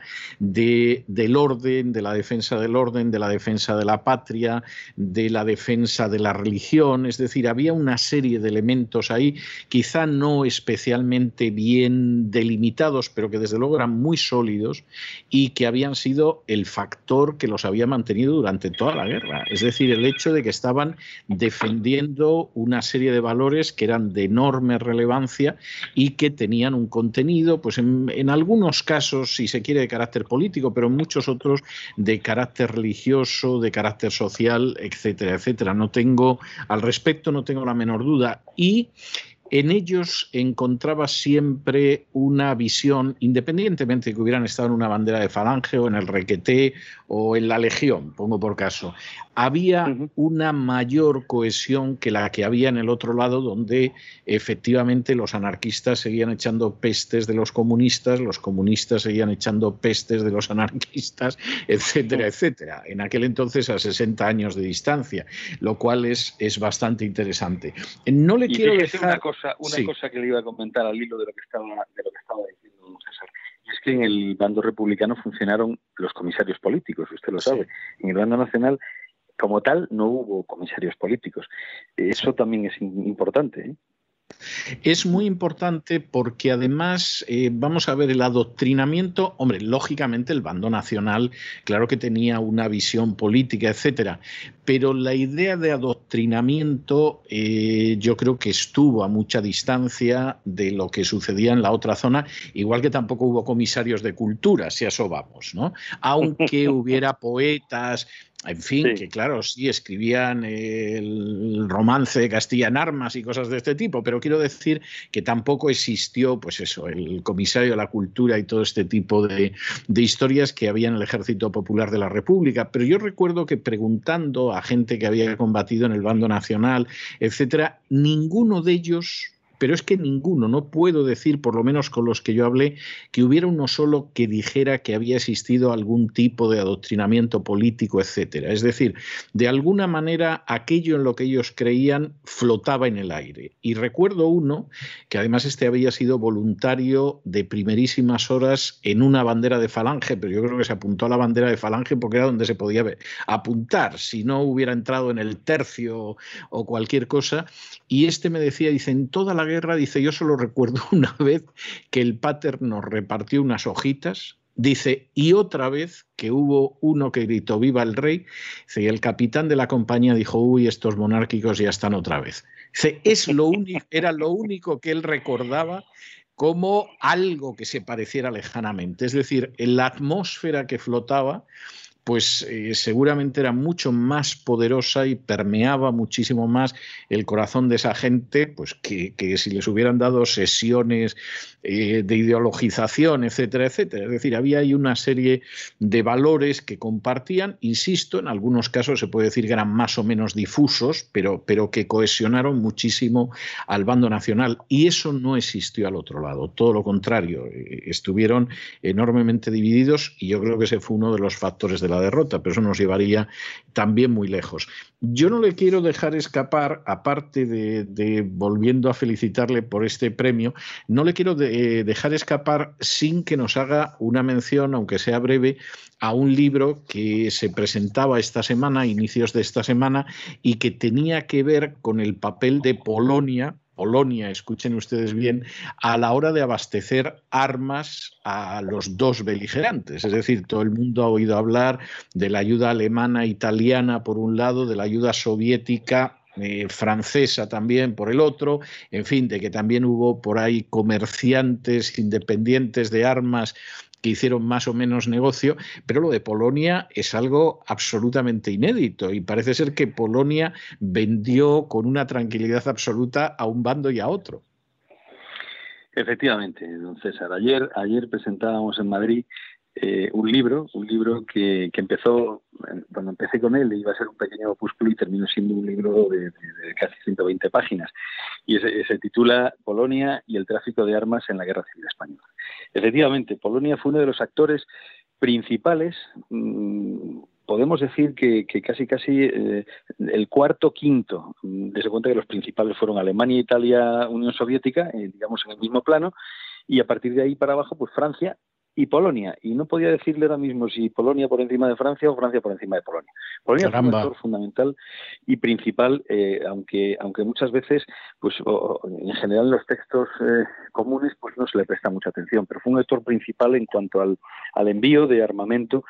del orden, de la defensa del orden, de la defensa de la patria, de la defensa de la religión. Es decir, había una serie de elementos ahí, quizá no especialmente bien delimitados, pero que desde luego eran muy sólidos y que habían sido el factor que los había mantenido durante toda la guerra. Es decir, el hecho de que estaban defendiendo una serie de valores que eran de enorme relevancia y que tenían un contenido, pues en algunos casos, si se quiere, de carácter político, pero en muchos otros de carácter religioso, de carácter social, etcétera, etcétera. Al respecto no tengo la menor duda. Y en ellos encontraba siempre una visión, independientemente de que hubieran estado en una bandera de Falange o en el Requeté o en la Legión, pongo por caso. Había una mayor cohesión que la que había en el otro lado, donde efectivamente los anarquistas seguían echando pestes de los comunistas seguían echando pestes de los anarquistas, etcétera, etcétera. En aquel entonces a 60 años de distancia, lo cual es bastante interesante. No le quiero dejar... Una cosa que le iba a comentar al hilo de lo que estaba diciendo César, y es que en el bando republicano funcionaron los comisarios políticos, usted lo sabe. En el bando nacional, como tal, no hubo comisarios políticos. Eso también es importante, ¿eh? Es muy importante porque además, vamos a ver, el adoctrinamiento, hombre, lógicamente el bando nacional, claro que tenía una visión política, etcétera, pero la idea de adoctrinamiento yo creo que estuvo a mucha distancia de lo que sucedía en la otra zona, igual que tampoco hubo comisarios de cultura, si a eso vamos, ¿no? Aunque hubiera poetas, en fin, que claro, sí escribían el romance de Castilla en armas y cosas de este tipo, pero quiero decir que tampoco existió, pues eso, el comisario de la cultura y todo este tipo de historias que había en el Ejército Popular de la República. Pero yo recuerdo que preguntando a gente que había combatido en el bando nacional, etcétera, ninguno de ellos pero es que ninguno, no puedo decir, por lo menos con los que yo hablé, que hubiera uno solo que dijera que había existido algún tipo de adoctrinamiento político, etcétera. Es decir, de alguna manera aquello en lo que ellos creían flotaba en el aire. Y recuerdo uno que además había sido voluntario de primerísimas horas en una bandera de Falange, pero yo creo que se apuntó a la bandera de Falange porque era donde se podía apuntar, si no hubiera entrado en el tercio o cualquier cosa. Y me decía, dice, en toda la guerra, dice, yo solo recuerdo una vez que el pater nos repartió unas hojitas, dice, y otra vez que hubo uno que gritó viva el rey, dice, y el capitán de la compañía dijo, uy, estos monárquicos ya están otra vez. Dice, era lo único que él recordaba como algo que se pareciera lejanamente. Es decir, en la atmósfera que flotaba, pues seguramente era mucho más poderosa y permeaba muchísimo más el corazón de esa gente, pues que si les hubieran dado sesiones de ideologización, etcétera, etcétera. Es decir, había ahí una serie de valores que compartían, insisto, en algunos casos se puede decir que eran más o menos difusos, pero que cohesionaron muchísimo al bando nacional, y eso no existió al otro lado, todo lo contrario, estuvieron enormemente divididos, y yo creo que ese fue uno de los factores de la derrota, pero eso nos llevaría también muy lejos. Yo no le quiero dejar escapar, aparte de volviendo a felicitarle por este premio, no le quiero dejar escapar sin que nos haga una mención, aunque sea breve, a un libro que se presentaba esta semana, inicios de esta semana, y que tenía que ver con el papel de Polonia, escuchen ustedes bien, a la hora de abastecer armas a los dos beligerantes. Es decir, todo el mundo ha oído hablar de la ayuda alemana, italiana por un lado, de la ayuda soviética, francesa también por el otro, en fin, de que también hubo por ahí comerciantes independientes de armas que hicieron más o menos negocio, pero lo de Polonia es algo absolutamente inédito y parece ser que Polonia vendió con una tranquilidad absoluta a un bando y a otro. Efectivamente, don César. Ayer presentábamos en Madrid un libro que empezó, cuando empecé con él iba a ser un pequeño opúsculo y terminó siendo un libro de casi 120 páginas, y se titula Polonia y el tráfico de armas en la Guerra Civil Española. Efectivamente, Polonia fue uno de los actores principales, podemos decir que casi el cuarto, quinto, desde cuenta que los principales fueron Alemania, Italia, Unión Soviética, digamos en el mismo plano, y a partir de ahí para abajo, pues Francia y Polonia, y no podía decirle ahora mismo si Polonia por encima de Francia o Francia por encima de Polonia. Polonia fue un actor fundamental y principal, aunque muchas veces, pues en general en los textos comunes, pues no se le presta mucha atención, pero fue un actor principal en cuanto al envío de armamento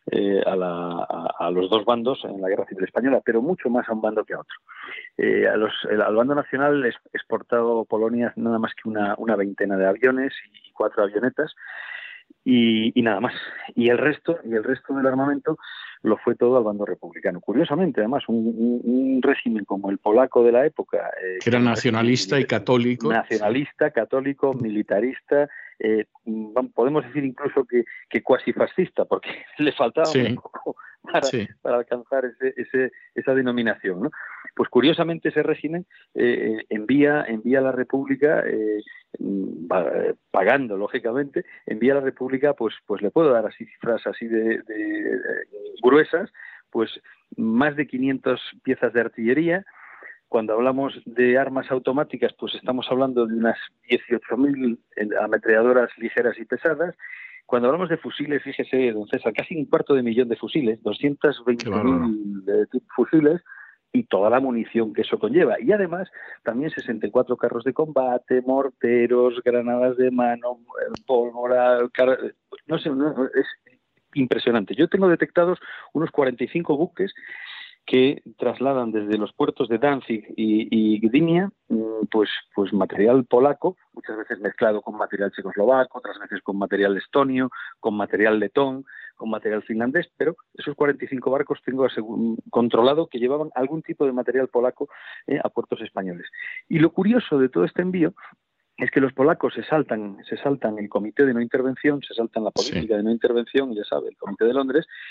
a los dos bandos en la Guerra Civil Española, pero mucho más a un bando que a otro. Al bando nacional exportado Polonia nada más que una veintena de aviones y 4 avionetas, y nada más. Y el resto del armamento lo fue todo al bando republicano. Curiosamente, además, un régimen como el polaco de la época, que era nacionalista y católico. Nacionalista, católico, militarista, podemos decir incluso que cuasi fascista, porque le faltaba un poco para alcanzar esa denominación, ¿no? Pues curiosamente ese régimen envía a la República, pagando lógicamente, envía a la República, pues le puedo dar así cifras así de gruesas, pues más de 500 piezas de artillería. Cuando hablamos de armas automáticas, pues estamos hablando de unas 18.000 ametralladoras ligeras y pesadas. Cuando hablamos de fusiles, fíjese, don César, casi 250.000 de fusiles, 220.000 fusiles, y toda la munición que eso conlleva. Y además, también 64 carros de combate, morteros, granadas de mano, pólvora, es impresionante. Yo tengo detectados unos 45 buques que trasladan desde los puertos de Danzig y Gdynia pues material polaco, muchas veces mezclado con material checoslovaco, otras veces con material estonio, con material letón, con material finlandés, pero esos 45 barcos tengo controlado que llevaban algún tipo de material polaco a puertos españoles. Y lo curioso de todo este envío es que los polacos se saltan el comité de no intervención, se saltan la política de no intervención, ya sabe, el comité de Londres,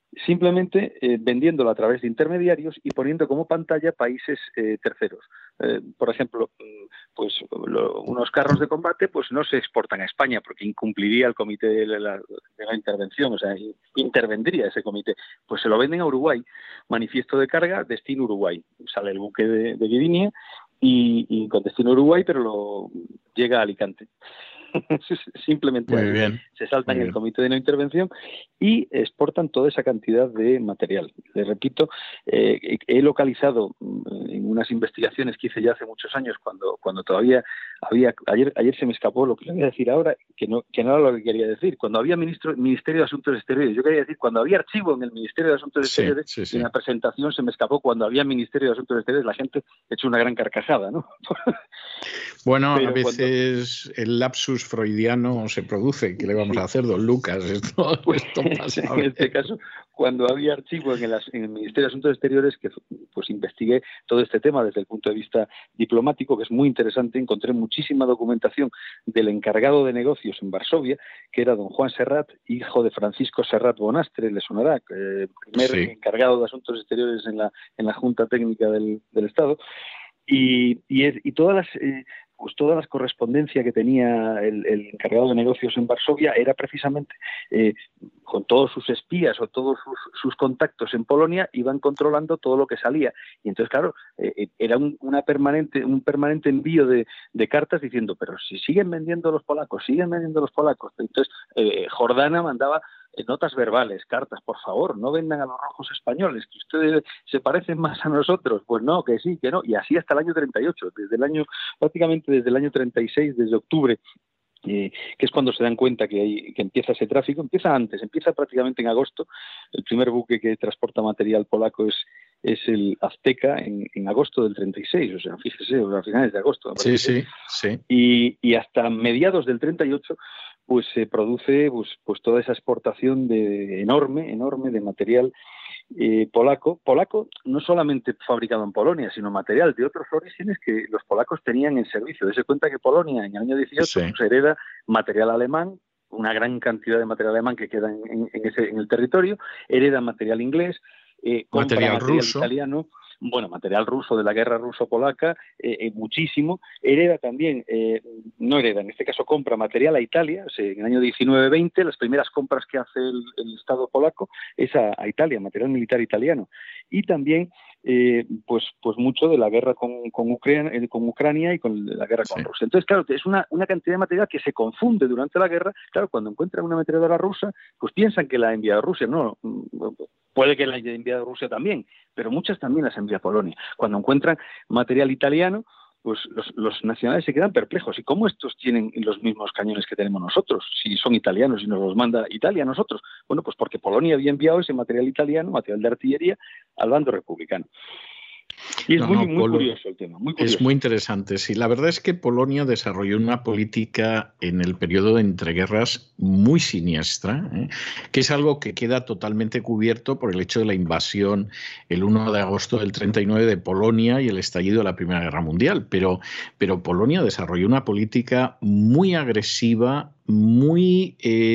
simplemente vendiéndolo a través de intermediarios y poniendo como pantalla países terceros. Por ejemplo, pues unos carros de combate pues no se exportan a España porque incumpliría el comité de la intervención, o sea, intervendría ese comité. Pues se lo venden a Uruguay, manifiesto de carga, destino Uruguay. Sale el buque de Guidinia y con destino Uruguay, pero llega a Alicante. Simplemente muy bien, se saltan el comité de no intervención y exportan toda esa cantidad de material. Les repito, he localizado en unas investigaciones que hice ya hace muchos años, cuando todavía había, ayer se me escapó lo que le voy a decir ahora, que no era lo que quería decir, cuando había Ministerio de Asuntos Exteriores, yo quería decir cuando había archivo en el Ministerio de Asuntos Exteriores, en la presentación se me escapó cuando había Ministerio de Asuntos Exteriores, la gente ha hecho una gran carcajada, ¿no? Bueno, a veces el lapsus freudiano se produce. ¿Qué le vamos a hacer, don Lucas? Esto pasa. En este caso, cuando había archivo en el Ministerio de Asuntos Exteriores, que pues investigué todo este tema desde el punto de vista diplomático, que es muy interesante, encontré muchísima documentación del encargado de negocios en Varsovia, que era don Juan Serrat, hijo de Francisco Serrat Bonastre, le sonará, primer encargado de Asuntos Exteriores en la Junta Técnica del Estado, y todas las correspondencias que tenía el encargado de negocios en Varsovia era precisamente con todos sus espías o todos sus contactos en Polonia, iban controlando todo lo que salía. Y entonces, claro, era un permanente envío de cartas diciendo, pero si siguen vendiendo los polacos. Entonces, Jordana mandaba notas verbales, cartas, por favor, no vendan a los rojos españoles, que ustedes se parecen más a nosotros. Pues no, que sí, que no. Y así hasta el año 38, prácticamente desde el año 36, desde octubre, que es cuando se dan cuenta que empieza ese tráfico. Empieza prácticamente en agosto. El primer buque que transporta material polaco es el Azteca en agosto del 36, o sea, fíjese, a finales de agosto. Sí. Y hasta mediados del 38 pues se produce pues toda esa exportación enorme de material polaco, no solamente fabricado en Polonia, sino material de otros orígenes que los polacos tenían en servicio. Dese cuenta que Polonia en el año 18 pues hereda material alemán, una gran cantidad de material alemán que queda en el territorio, hereda material inglés, material ruso, italiano, material ruso de la guerra ruso-polaca, muchísimo. Hereda también, en este caso compra material a Italia, o sea, en el año 19-20, las primeras compras que hace el Estado polaco es a Italia, material militar italiano. Y también, pues mucho de la guerra con Ucrania y con la guerra con Rusia. Entonces, claro, es una cantidad de material que se confunde durante la guerra. Claro, cuando encuentran una ametralladora rusa, pues piensan que la ha enviado Rusia. No, puede que la haya enviado Rusia también, pero muchas también las envía Polonia. Cuando encuentran material italiano, pues los nacionales se quedan perplejos. ¿Y cómo estos tienen los mismos cañones que tenemos nosotros? Si son italianos y nos los manda Italia a nosotros. Bueno, pues porque Polonia había enviado ese material italiano, material de artillería, al bando republicano. Y es muy curioso el tema. Muy curioso. Es muy interesante, sí. La verdad es que Polonia desarrolló una política en el periodo de entreguerras muy siniestra, que es algo que queda totalmente cubierto por el hecho de la invasión el 1 de agosto del 39 de Polonia y el estallido de la Primera Guerra Mundial. Pero Polonia desarrolló una política muy agresiva, muy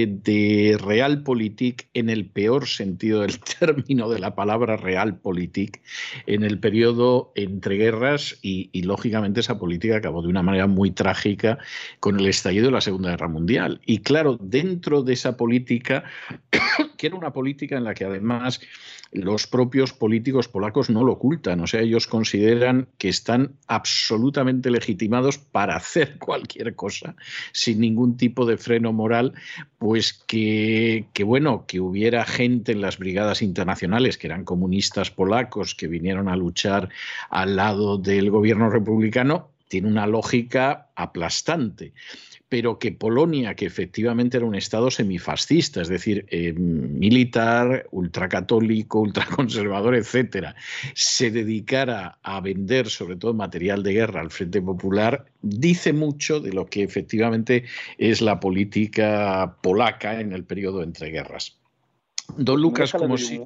de realpolitik en el peor sentido del término de la palabra realpolitik en el periodo entre guerras y lógicamente esa política acabó de una manera muy trágica con el estallido de la Segunda Guerra Mundial. Y claro, dentro de esa política, que era una política en la que además los propios políticos polacos no lo ocultan, o sea, ellos consideran que están absolutamente legitimados para hacer cualquier cosa sin ningún tipo de freno moral, pues que hubiera gente en las brigadas internacionales que eran comunistas polacos que vinieron a luchar al lado del gobierno republicano, tiene una lógica aplastante. Pero que Polonia, que efectivamente era un estado semifascista, es decir, militar, ultracatólico, ultraconservador, etcétera, se dedicara a vender sobre todo material de guerra al Frente Popular, dice mucho de lo que efectivamente es la política polaca en el periodo entre guerras. Don Lucas,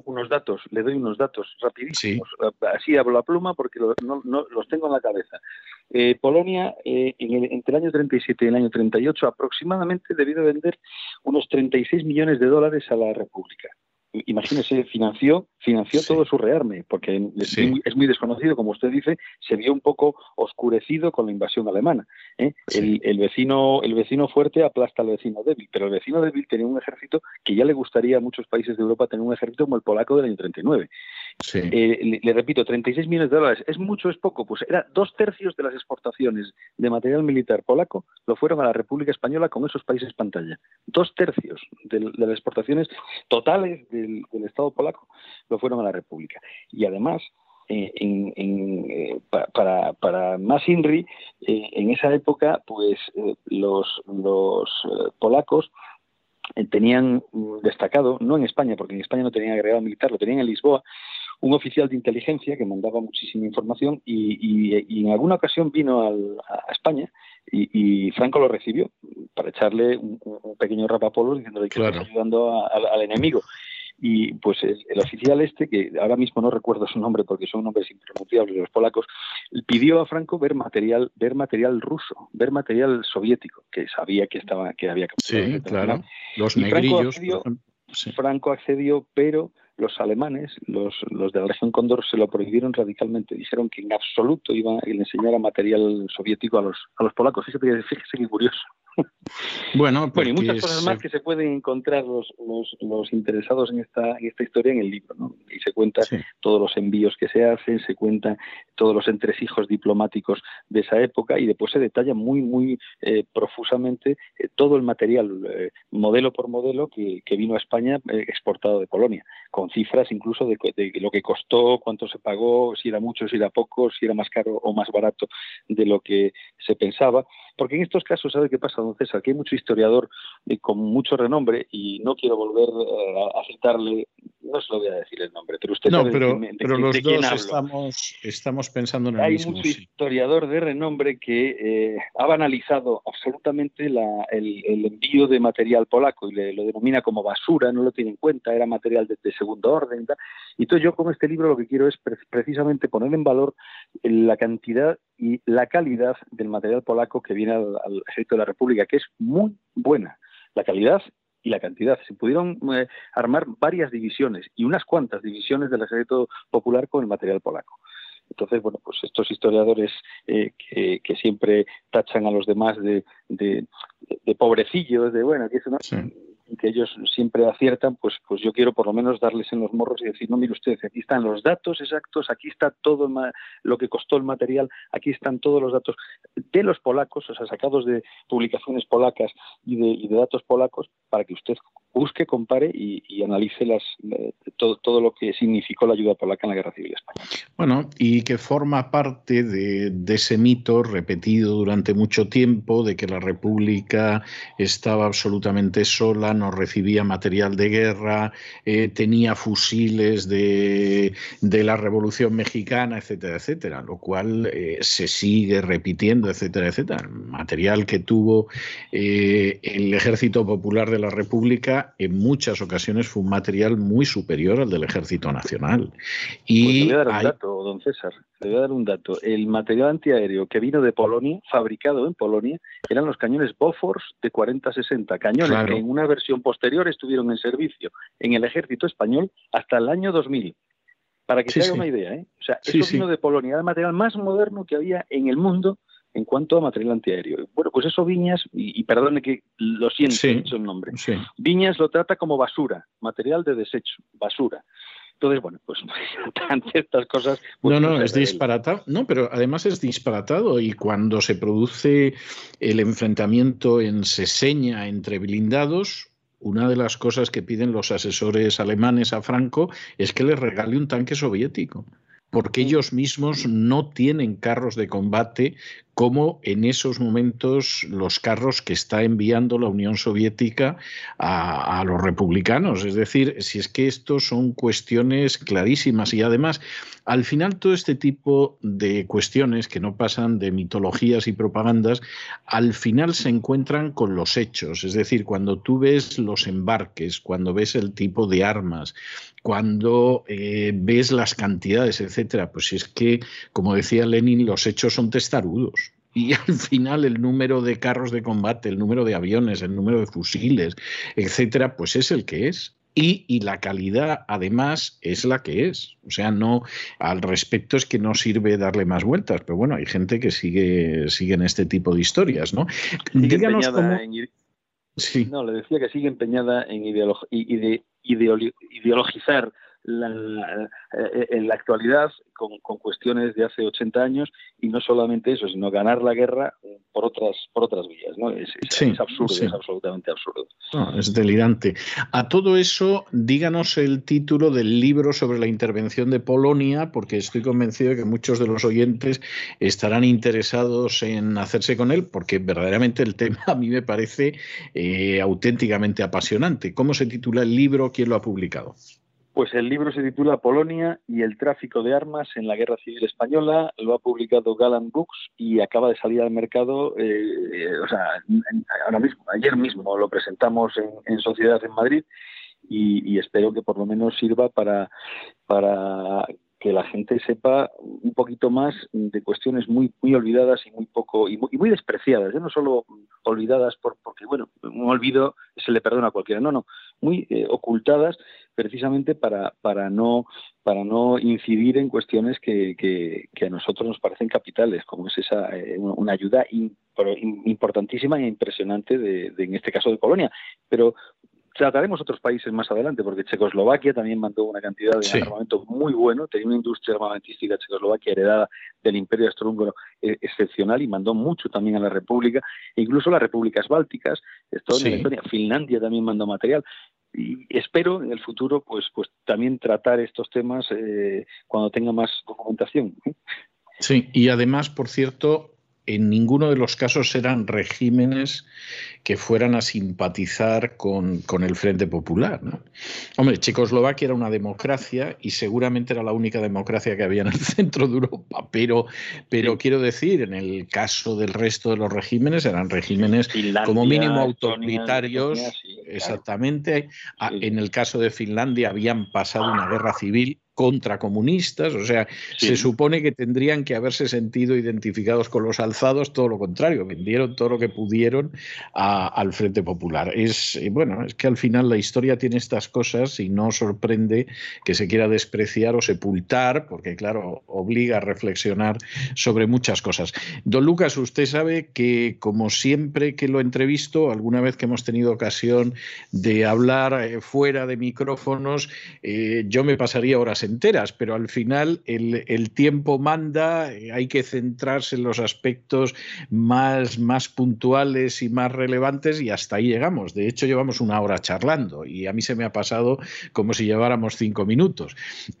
le doy unos datos rapidísimos, así hablo a pluma porque no los tengo en la cabeza. Polonia, entre el año 37 y el año 38, aproximadamente debió vender unos 36 millones de dólares a la República. imagínese, financió todo su rearme, porque es muy desconocido, como usted dice, se vio un poco oscurecido con la invasión alemana. El vecino fuerte aplasta al vecino débil, pero el vecino débil tenía un ejército que ya le gustaría a muchos países de Europa tener un ejército como el polaco del año 39. Sí. Le repito, 36 millones de dólares. ¿Es mucho o es poco? Pues era 2/3 de las exportaciones de material militar polaco lo fueron a la República Española con esos países pantalla. 2/3 de las exportaciones totales del Estado polaco lo fueron a la República. Y además, para más INRI, en esa época, pues los polacos tenían destacado, no en España, porque en España no tenían agregado militar, lo tenían en Lisboa, un oficial de inteligencia que mandaba muchísima información y en alguna ocasión vino a España y Franco lo recibió para echarle un pequeño rapapolos diciéndole que está ayudando al enemigo. Y pues el oficial que ahora mismo no recuerdo su nombre porque son nombres impronunciables de los polacos, pidió a Franco ver material ruso, ver material soviético, que sabía que había capturado. Sí, claro. Los negrillos. Franco accedió, pero los alemanes, los de la región Cóndor, se lo prohibieron radicalmente. Dijeron que en absoluto iban a enseñar material soviético a los polacos. Fíjese qué curioso. Bueno, y muchas cosas más que se pueden encontrar los interesados en esta historia en el libro, ¿no? Y se cuenta todos los envíos que se hacen, se cuentan todos los entresijos diplomáticos de esa época y después se detalla muy profusamente todo el material, modelo por modelo, que vino a España exportado de Polonia, con cifras incluso de lo que costó, cuánto se pagó, si era mucho, si era poco, si era más caro o más barato de lo que se pensaba. Porque en estos casos, ¿sabe qué pasa, don César? Que hay mucho historiador con mucho renombre y no quiero volver a citarle, no se lo voy a decir el nombre, pero usted sabe pero los quién dos hablo. estamos pensando en el mismo. Hay mucho historiador de renombre que ha banalizado absolutamente el envío de material polaco y lo denomina como basura, no lo tiene en cuenta, era material de segundo orden. Y entonces yo con este libro lo que quiero es precisamente poner en valor la cantidad y la calidad del material polaco que viene al ejército de la República, que es muy buena. La calidad y la cantidad. Se pudieron armar varias divisiones y unas cuantas divisiones del ejército popular con el material polaco. Entonces, bueno, pues estos historiadores que siempre tachan a los demás de pobrecillos, de bueno, que eso no... Sí. Que ellos siempre aciertan, pues yo quiero por lo menos darles en los morros y decir, no, mire usted, aquí están los datos exactos, aquí está todo lo que costó el material, aquí están todos los datos de los polacos, o sea, sacados de publicaciones polacas y de datos polacos, para que usted busque, compare y analice todo lo que significó la ayuda polaca en la Guerra Civil Española. Bueno, y que forma parte de ese mito repetido durante mucho tiempo de que la República estaba absolutamente sola, no recibía material de guerra, tenía fusiles de la Revolución Mexicana, etcétera, etcétera, lo cual se sigue repitiendo, etcétera, etcétera. El material que tuvo el Ejército Popular de la República en muchas ocasiones fue un material muy superior al del Ejército Nacional. Y pues le voy a dar un dato, don César, le voy a dar un dato. El material antiaéreo que vino de Polonia, fabricado en Polonia, eran los cañones Bofors de 40-60, cañones que en una versión posterior estuvieron en servicio en el Ejército Español hasta el año 2000. Para que se haga una idea, O sea, eso vino de Polonia, era el material más moderno que había en el mundo en cuanto a material antiaéreo. Bueno, pues eso Viñas, y perdone que lo siento, el nombre, Viñas lo trata como basura, material de desecho, basura. Entonces, bueno, pues ante estas cosas... Pues, no, es disparatado. No, pero además es disparatado y cuando se produce el enfrentamiento en Seseña entre blindados, una de las cosas que piden los asesores alemanes a Franco es que les regale un tanque soviético, porque ellos mismos no tienen carros de combate como en esos momentos los carros que está enviando la Unión Soviética a los republicanos. Es decir, si es que estos son cuestiones clarísimas y además, al final todo este tipo de cuestiones que no pasan de mitologías y propagandas, al final se encuentran con los hechos. Es decir, cuando tú ves los embarques, cuando ves el tipo de armas, cuando ves las cantidades, etcétera, pues es que, como decía Lenin, los hechos son testarudos. Y al final el número de carros de combate, el número de aviones, el número de fusiles, etcétera, pues es el que es. Y la calidad, además, es la que es. O sea, no, al respecto es que no sirve darle más vueltas. Pero bueno, hay gente que sigue en este tipo de historias, ¿no? Díganos cómo... Sí. No, le decía que sigue empeñada en ideologizar en la actualidad con cuestiones de hace 80 años, y no solamente eso, sino ganar la guerra por otras vías, ¿no? Es absurdo, sí. Es absolutamente absurdo. No, es delirante. A todo eso, díganos el título del libro sobre la intervención de Polonia, porque estoy convencido de que muchos de los oyentes estarán interesados en hacerse con él, porque verdaderamente el tema a mí me parece auténticamente apasionante. ¿Cómo se titula el libro? ¿Quién lo ha publicado? Pues el libro se titula Polonia y el tráfico de armas en la Guerra Civil Española. Lo ha publicado Galland Books y acaba de salir al mercado, ahora mismo, ayer mismo lo presentamos en Sociedad en Madrid, y espero que por lo menos sirva para que la gente sepa un poquito más de cuestiones muy olvidadas y muy despreciadas, no solo olvidadas porque bueno, un olvido se le perdona a cualquiera, no, muy ocultadas, precisamente para no incidir en cuestiones que a nosotros nos parecen capitales, como es esa una ayuda importantísima e impresionante en este caso de Polonia. Pero trataremos otros países más adelante, porque Checoslovaquia también mandó una cantidad de armamento muy bueno, tenía una industria armamentística Checoslovaquia heredada del Imperio Austrohúngaro excepcional, y mandó mucho también a la República, e incluso las repúblicas bálticas, Estonia, Finlandia también mandó material. Y espero en el futuro pues también tratar estos temas cuando tenga más documentación. Sí, y además, por cierto, en ninguno de los casos eran regímenes que fueran a simpatizar con el Frente Popular, ¿no? Hombre, Checoslovaquia era una democracia y seguramente era la única democracia que había en el centro de Europa, pero quiero decir, en el caso del resto de los regímenes, eran regímenes Finlandia, como mínimo autoritarios, Estonia, exactamente. Claro. En el caso de Finlandia habían pasado una guerra civil contra comunistas, o sea, se supone que tendrían que haberse sentido identificados con los alzados, todo lo contrario, vendieron todo lo que pudieron al Frente Popular. Es que al final la historia tiene estas cosas y no sorprende que se quiera despreciar o sepultar, porque claro, obliga a reflexionar sobre muchas cosas. Don Lucas, usted sabe que como siempre que lo entrevisto, alguna vez que hemos tenido ocasión de hablar fuera de micrófonos, yo me pasaría horas enteras, pero al final el tiempo manda, hay que centrarse en los aspectos más puntuales y más relevantes, y hasta ahí llegamos. De hecho, llevamos una hora charlando y a mí se me ha pasado como si lleváramos 5 minutos.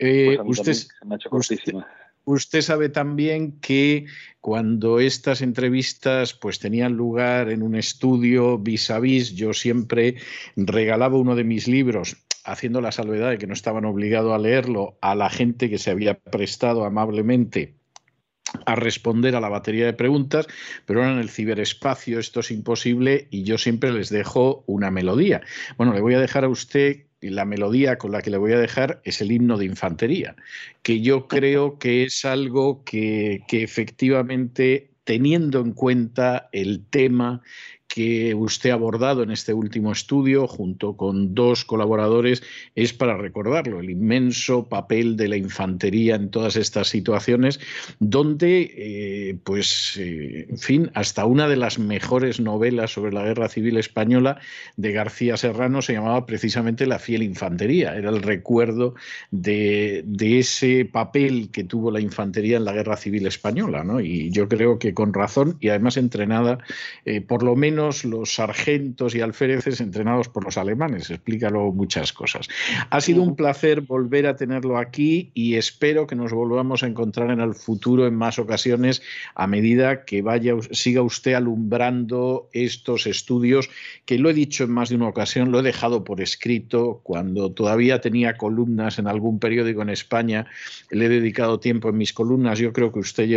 Usted sabe también que cuando estas entrevistas pues tenían lugar en un estudio vis a vis, yo siempre regalaba uno de mis libros, haciendo la salvedad de que no estaban obligados a leerlo, a la gente que se había prestado amablemente a responder a la batería de preguntas, pero ahora en el ciberespacio esto es imposible y yo siempre les dejo una melodía. Bueno, le voy a dejar a usted, y la melodía con la que le voy a dejar es el himno de infantería, que yo creo que es algo que efectivamente, teniendo en cuenta el tema que usted ha abordado en este último estudio junto con 2 colaboradores, es para recordarlo, el inmenso papel de la infantería en todas estas situaciones, donde, en fin, hasta una de las mejores novelas sobre la Guerra Civil Española de García Serrano se llamaba precisamente La fiel infantería, era el recuerdo de ese papel que tuvo la infantería en la Guerra Civil Española, ¿no? Y yo creo que con razón, y además entrenada por lo menos los sargentos y alféreces entrenados por los alemanes. Explícalo muchas cosas. Ha sido un placer volver a tenerlo aquí y espero que nos volvamos a encontrar en el futuro en más ocasiones a medida que siga usted alumbrando estos estudios, que lo he dicho en más de una ocasión, lo he dejado por escrito. Cuando todavía tenía columnas en algún periódico en España, le he dedicado tiempo en mis columnas. Yo creo que usted lleva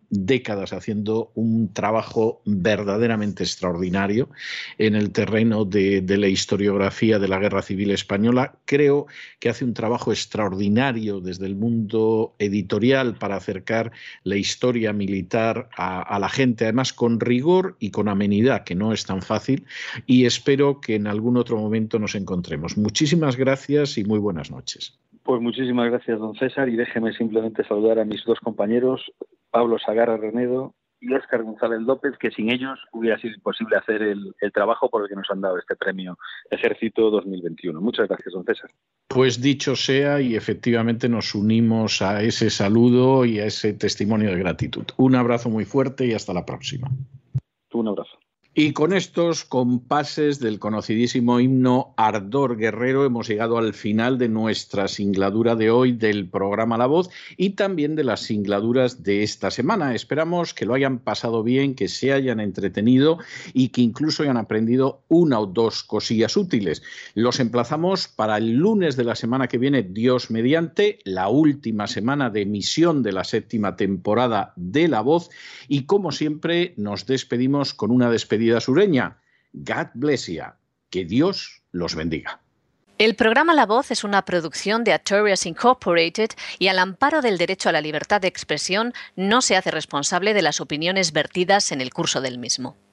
décadas haciendo un trabajo verdaderamente extraordinario en el terreno de la historiografía de la Guerra Civil Española. Creo que hace un trabajo extraordinario desde el mundo editorial para acercar la historia militar a la gente, además con rigor y con amenidad, que no es tan fácil, y espero que en algún otro momento nos encontremos. Muchísimas gracias y muy buenas noches. Pues muchísimas gracias, don César, y déjeme simplemente saludar a mis dos compañeros, Pablo Sagarra Renedo y Óscar González López, que sin ellos hubiera sido imposible hacer el trabajo por el que nos han dado este premio Ejército 2021. Muchas gracias, don César. Pues dicho sea, y efectivamente nos unimos a ese saludo y a ese testimonio de gratitud. Un abrazo muy fuerte y hasta la próxima. Un abrazo. Y con estos compases del conocidísimo himno Ardor Guerrero hemos llegado al final de nuestra singladura de hoy del programa La Voz y también de las singladuras de esta semana. Esperamos que lo hayan pasado bien, que se hayan entretenido y que incluso hayan aprendido una o dos cosillas útiles. Los emplazamos para el lunes de la semana que viene, Dios mediante, la última semana de emisión de la 7ª temporada de La Voz, y como siempre nos despedimos con una despedida sureña. God bless you. Que Dios los bendiga. El programa La Voz es una producción de Artorias Incorporated y al amparo del derecho a la libertad de expresión no se hace responsable de las opiniones vertidas en el curso del mismo.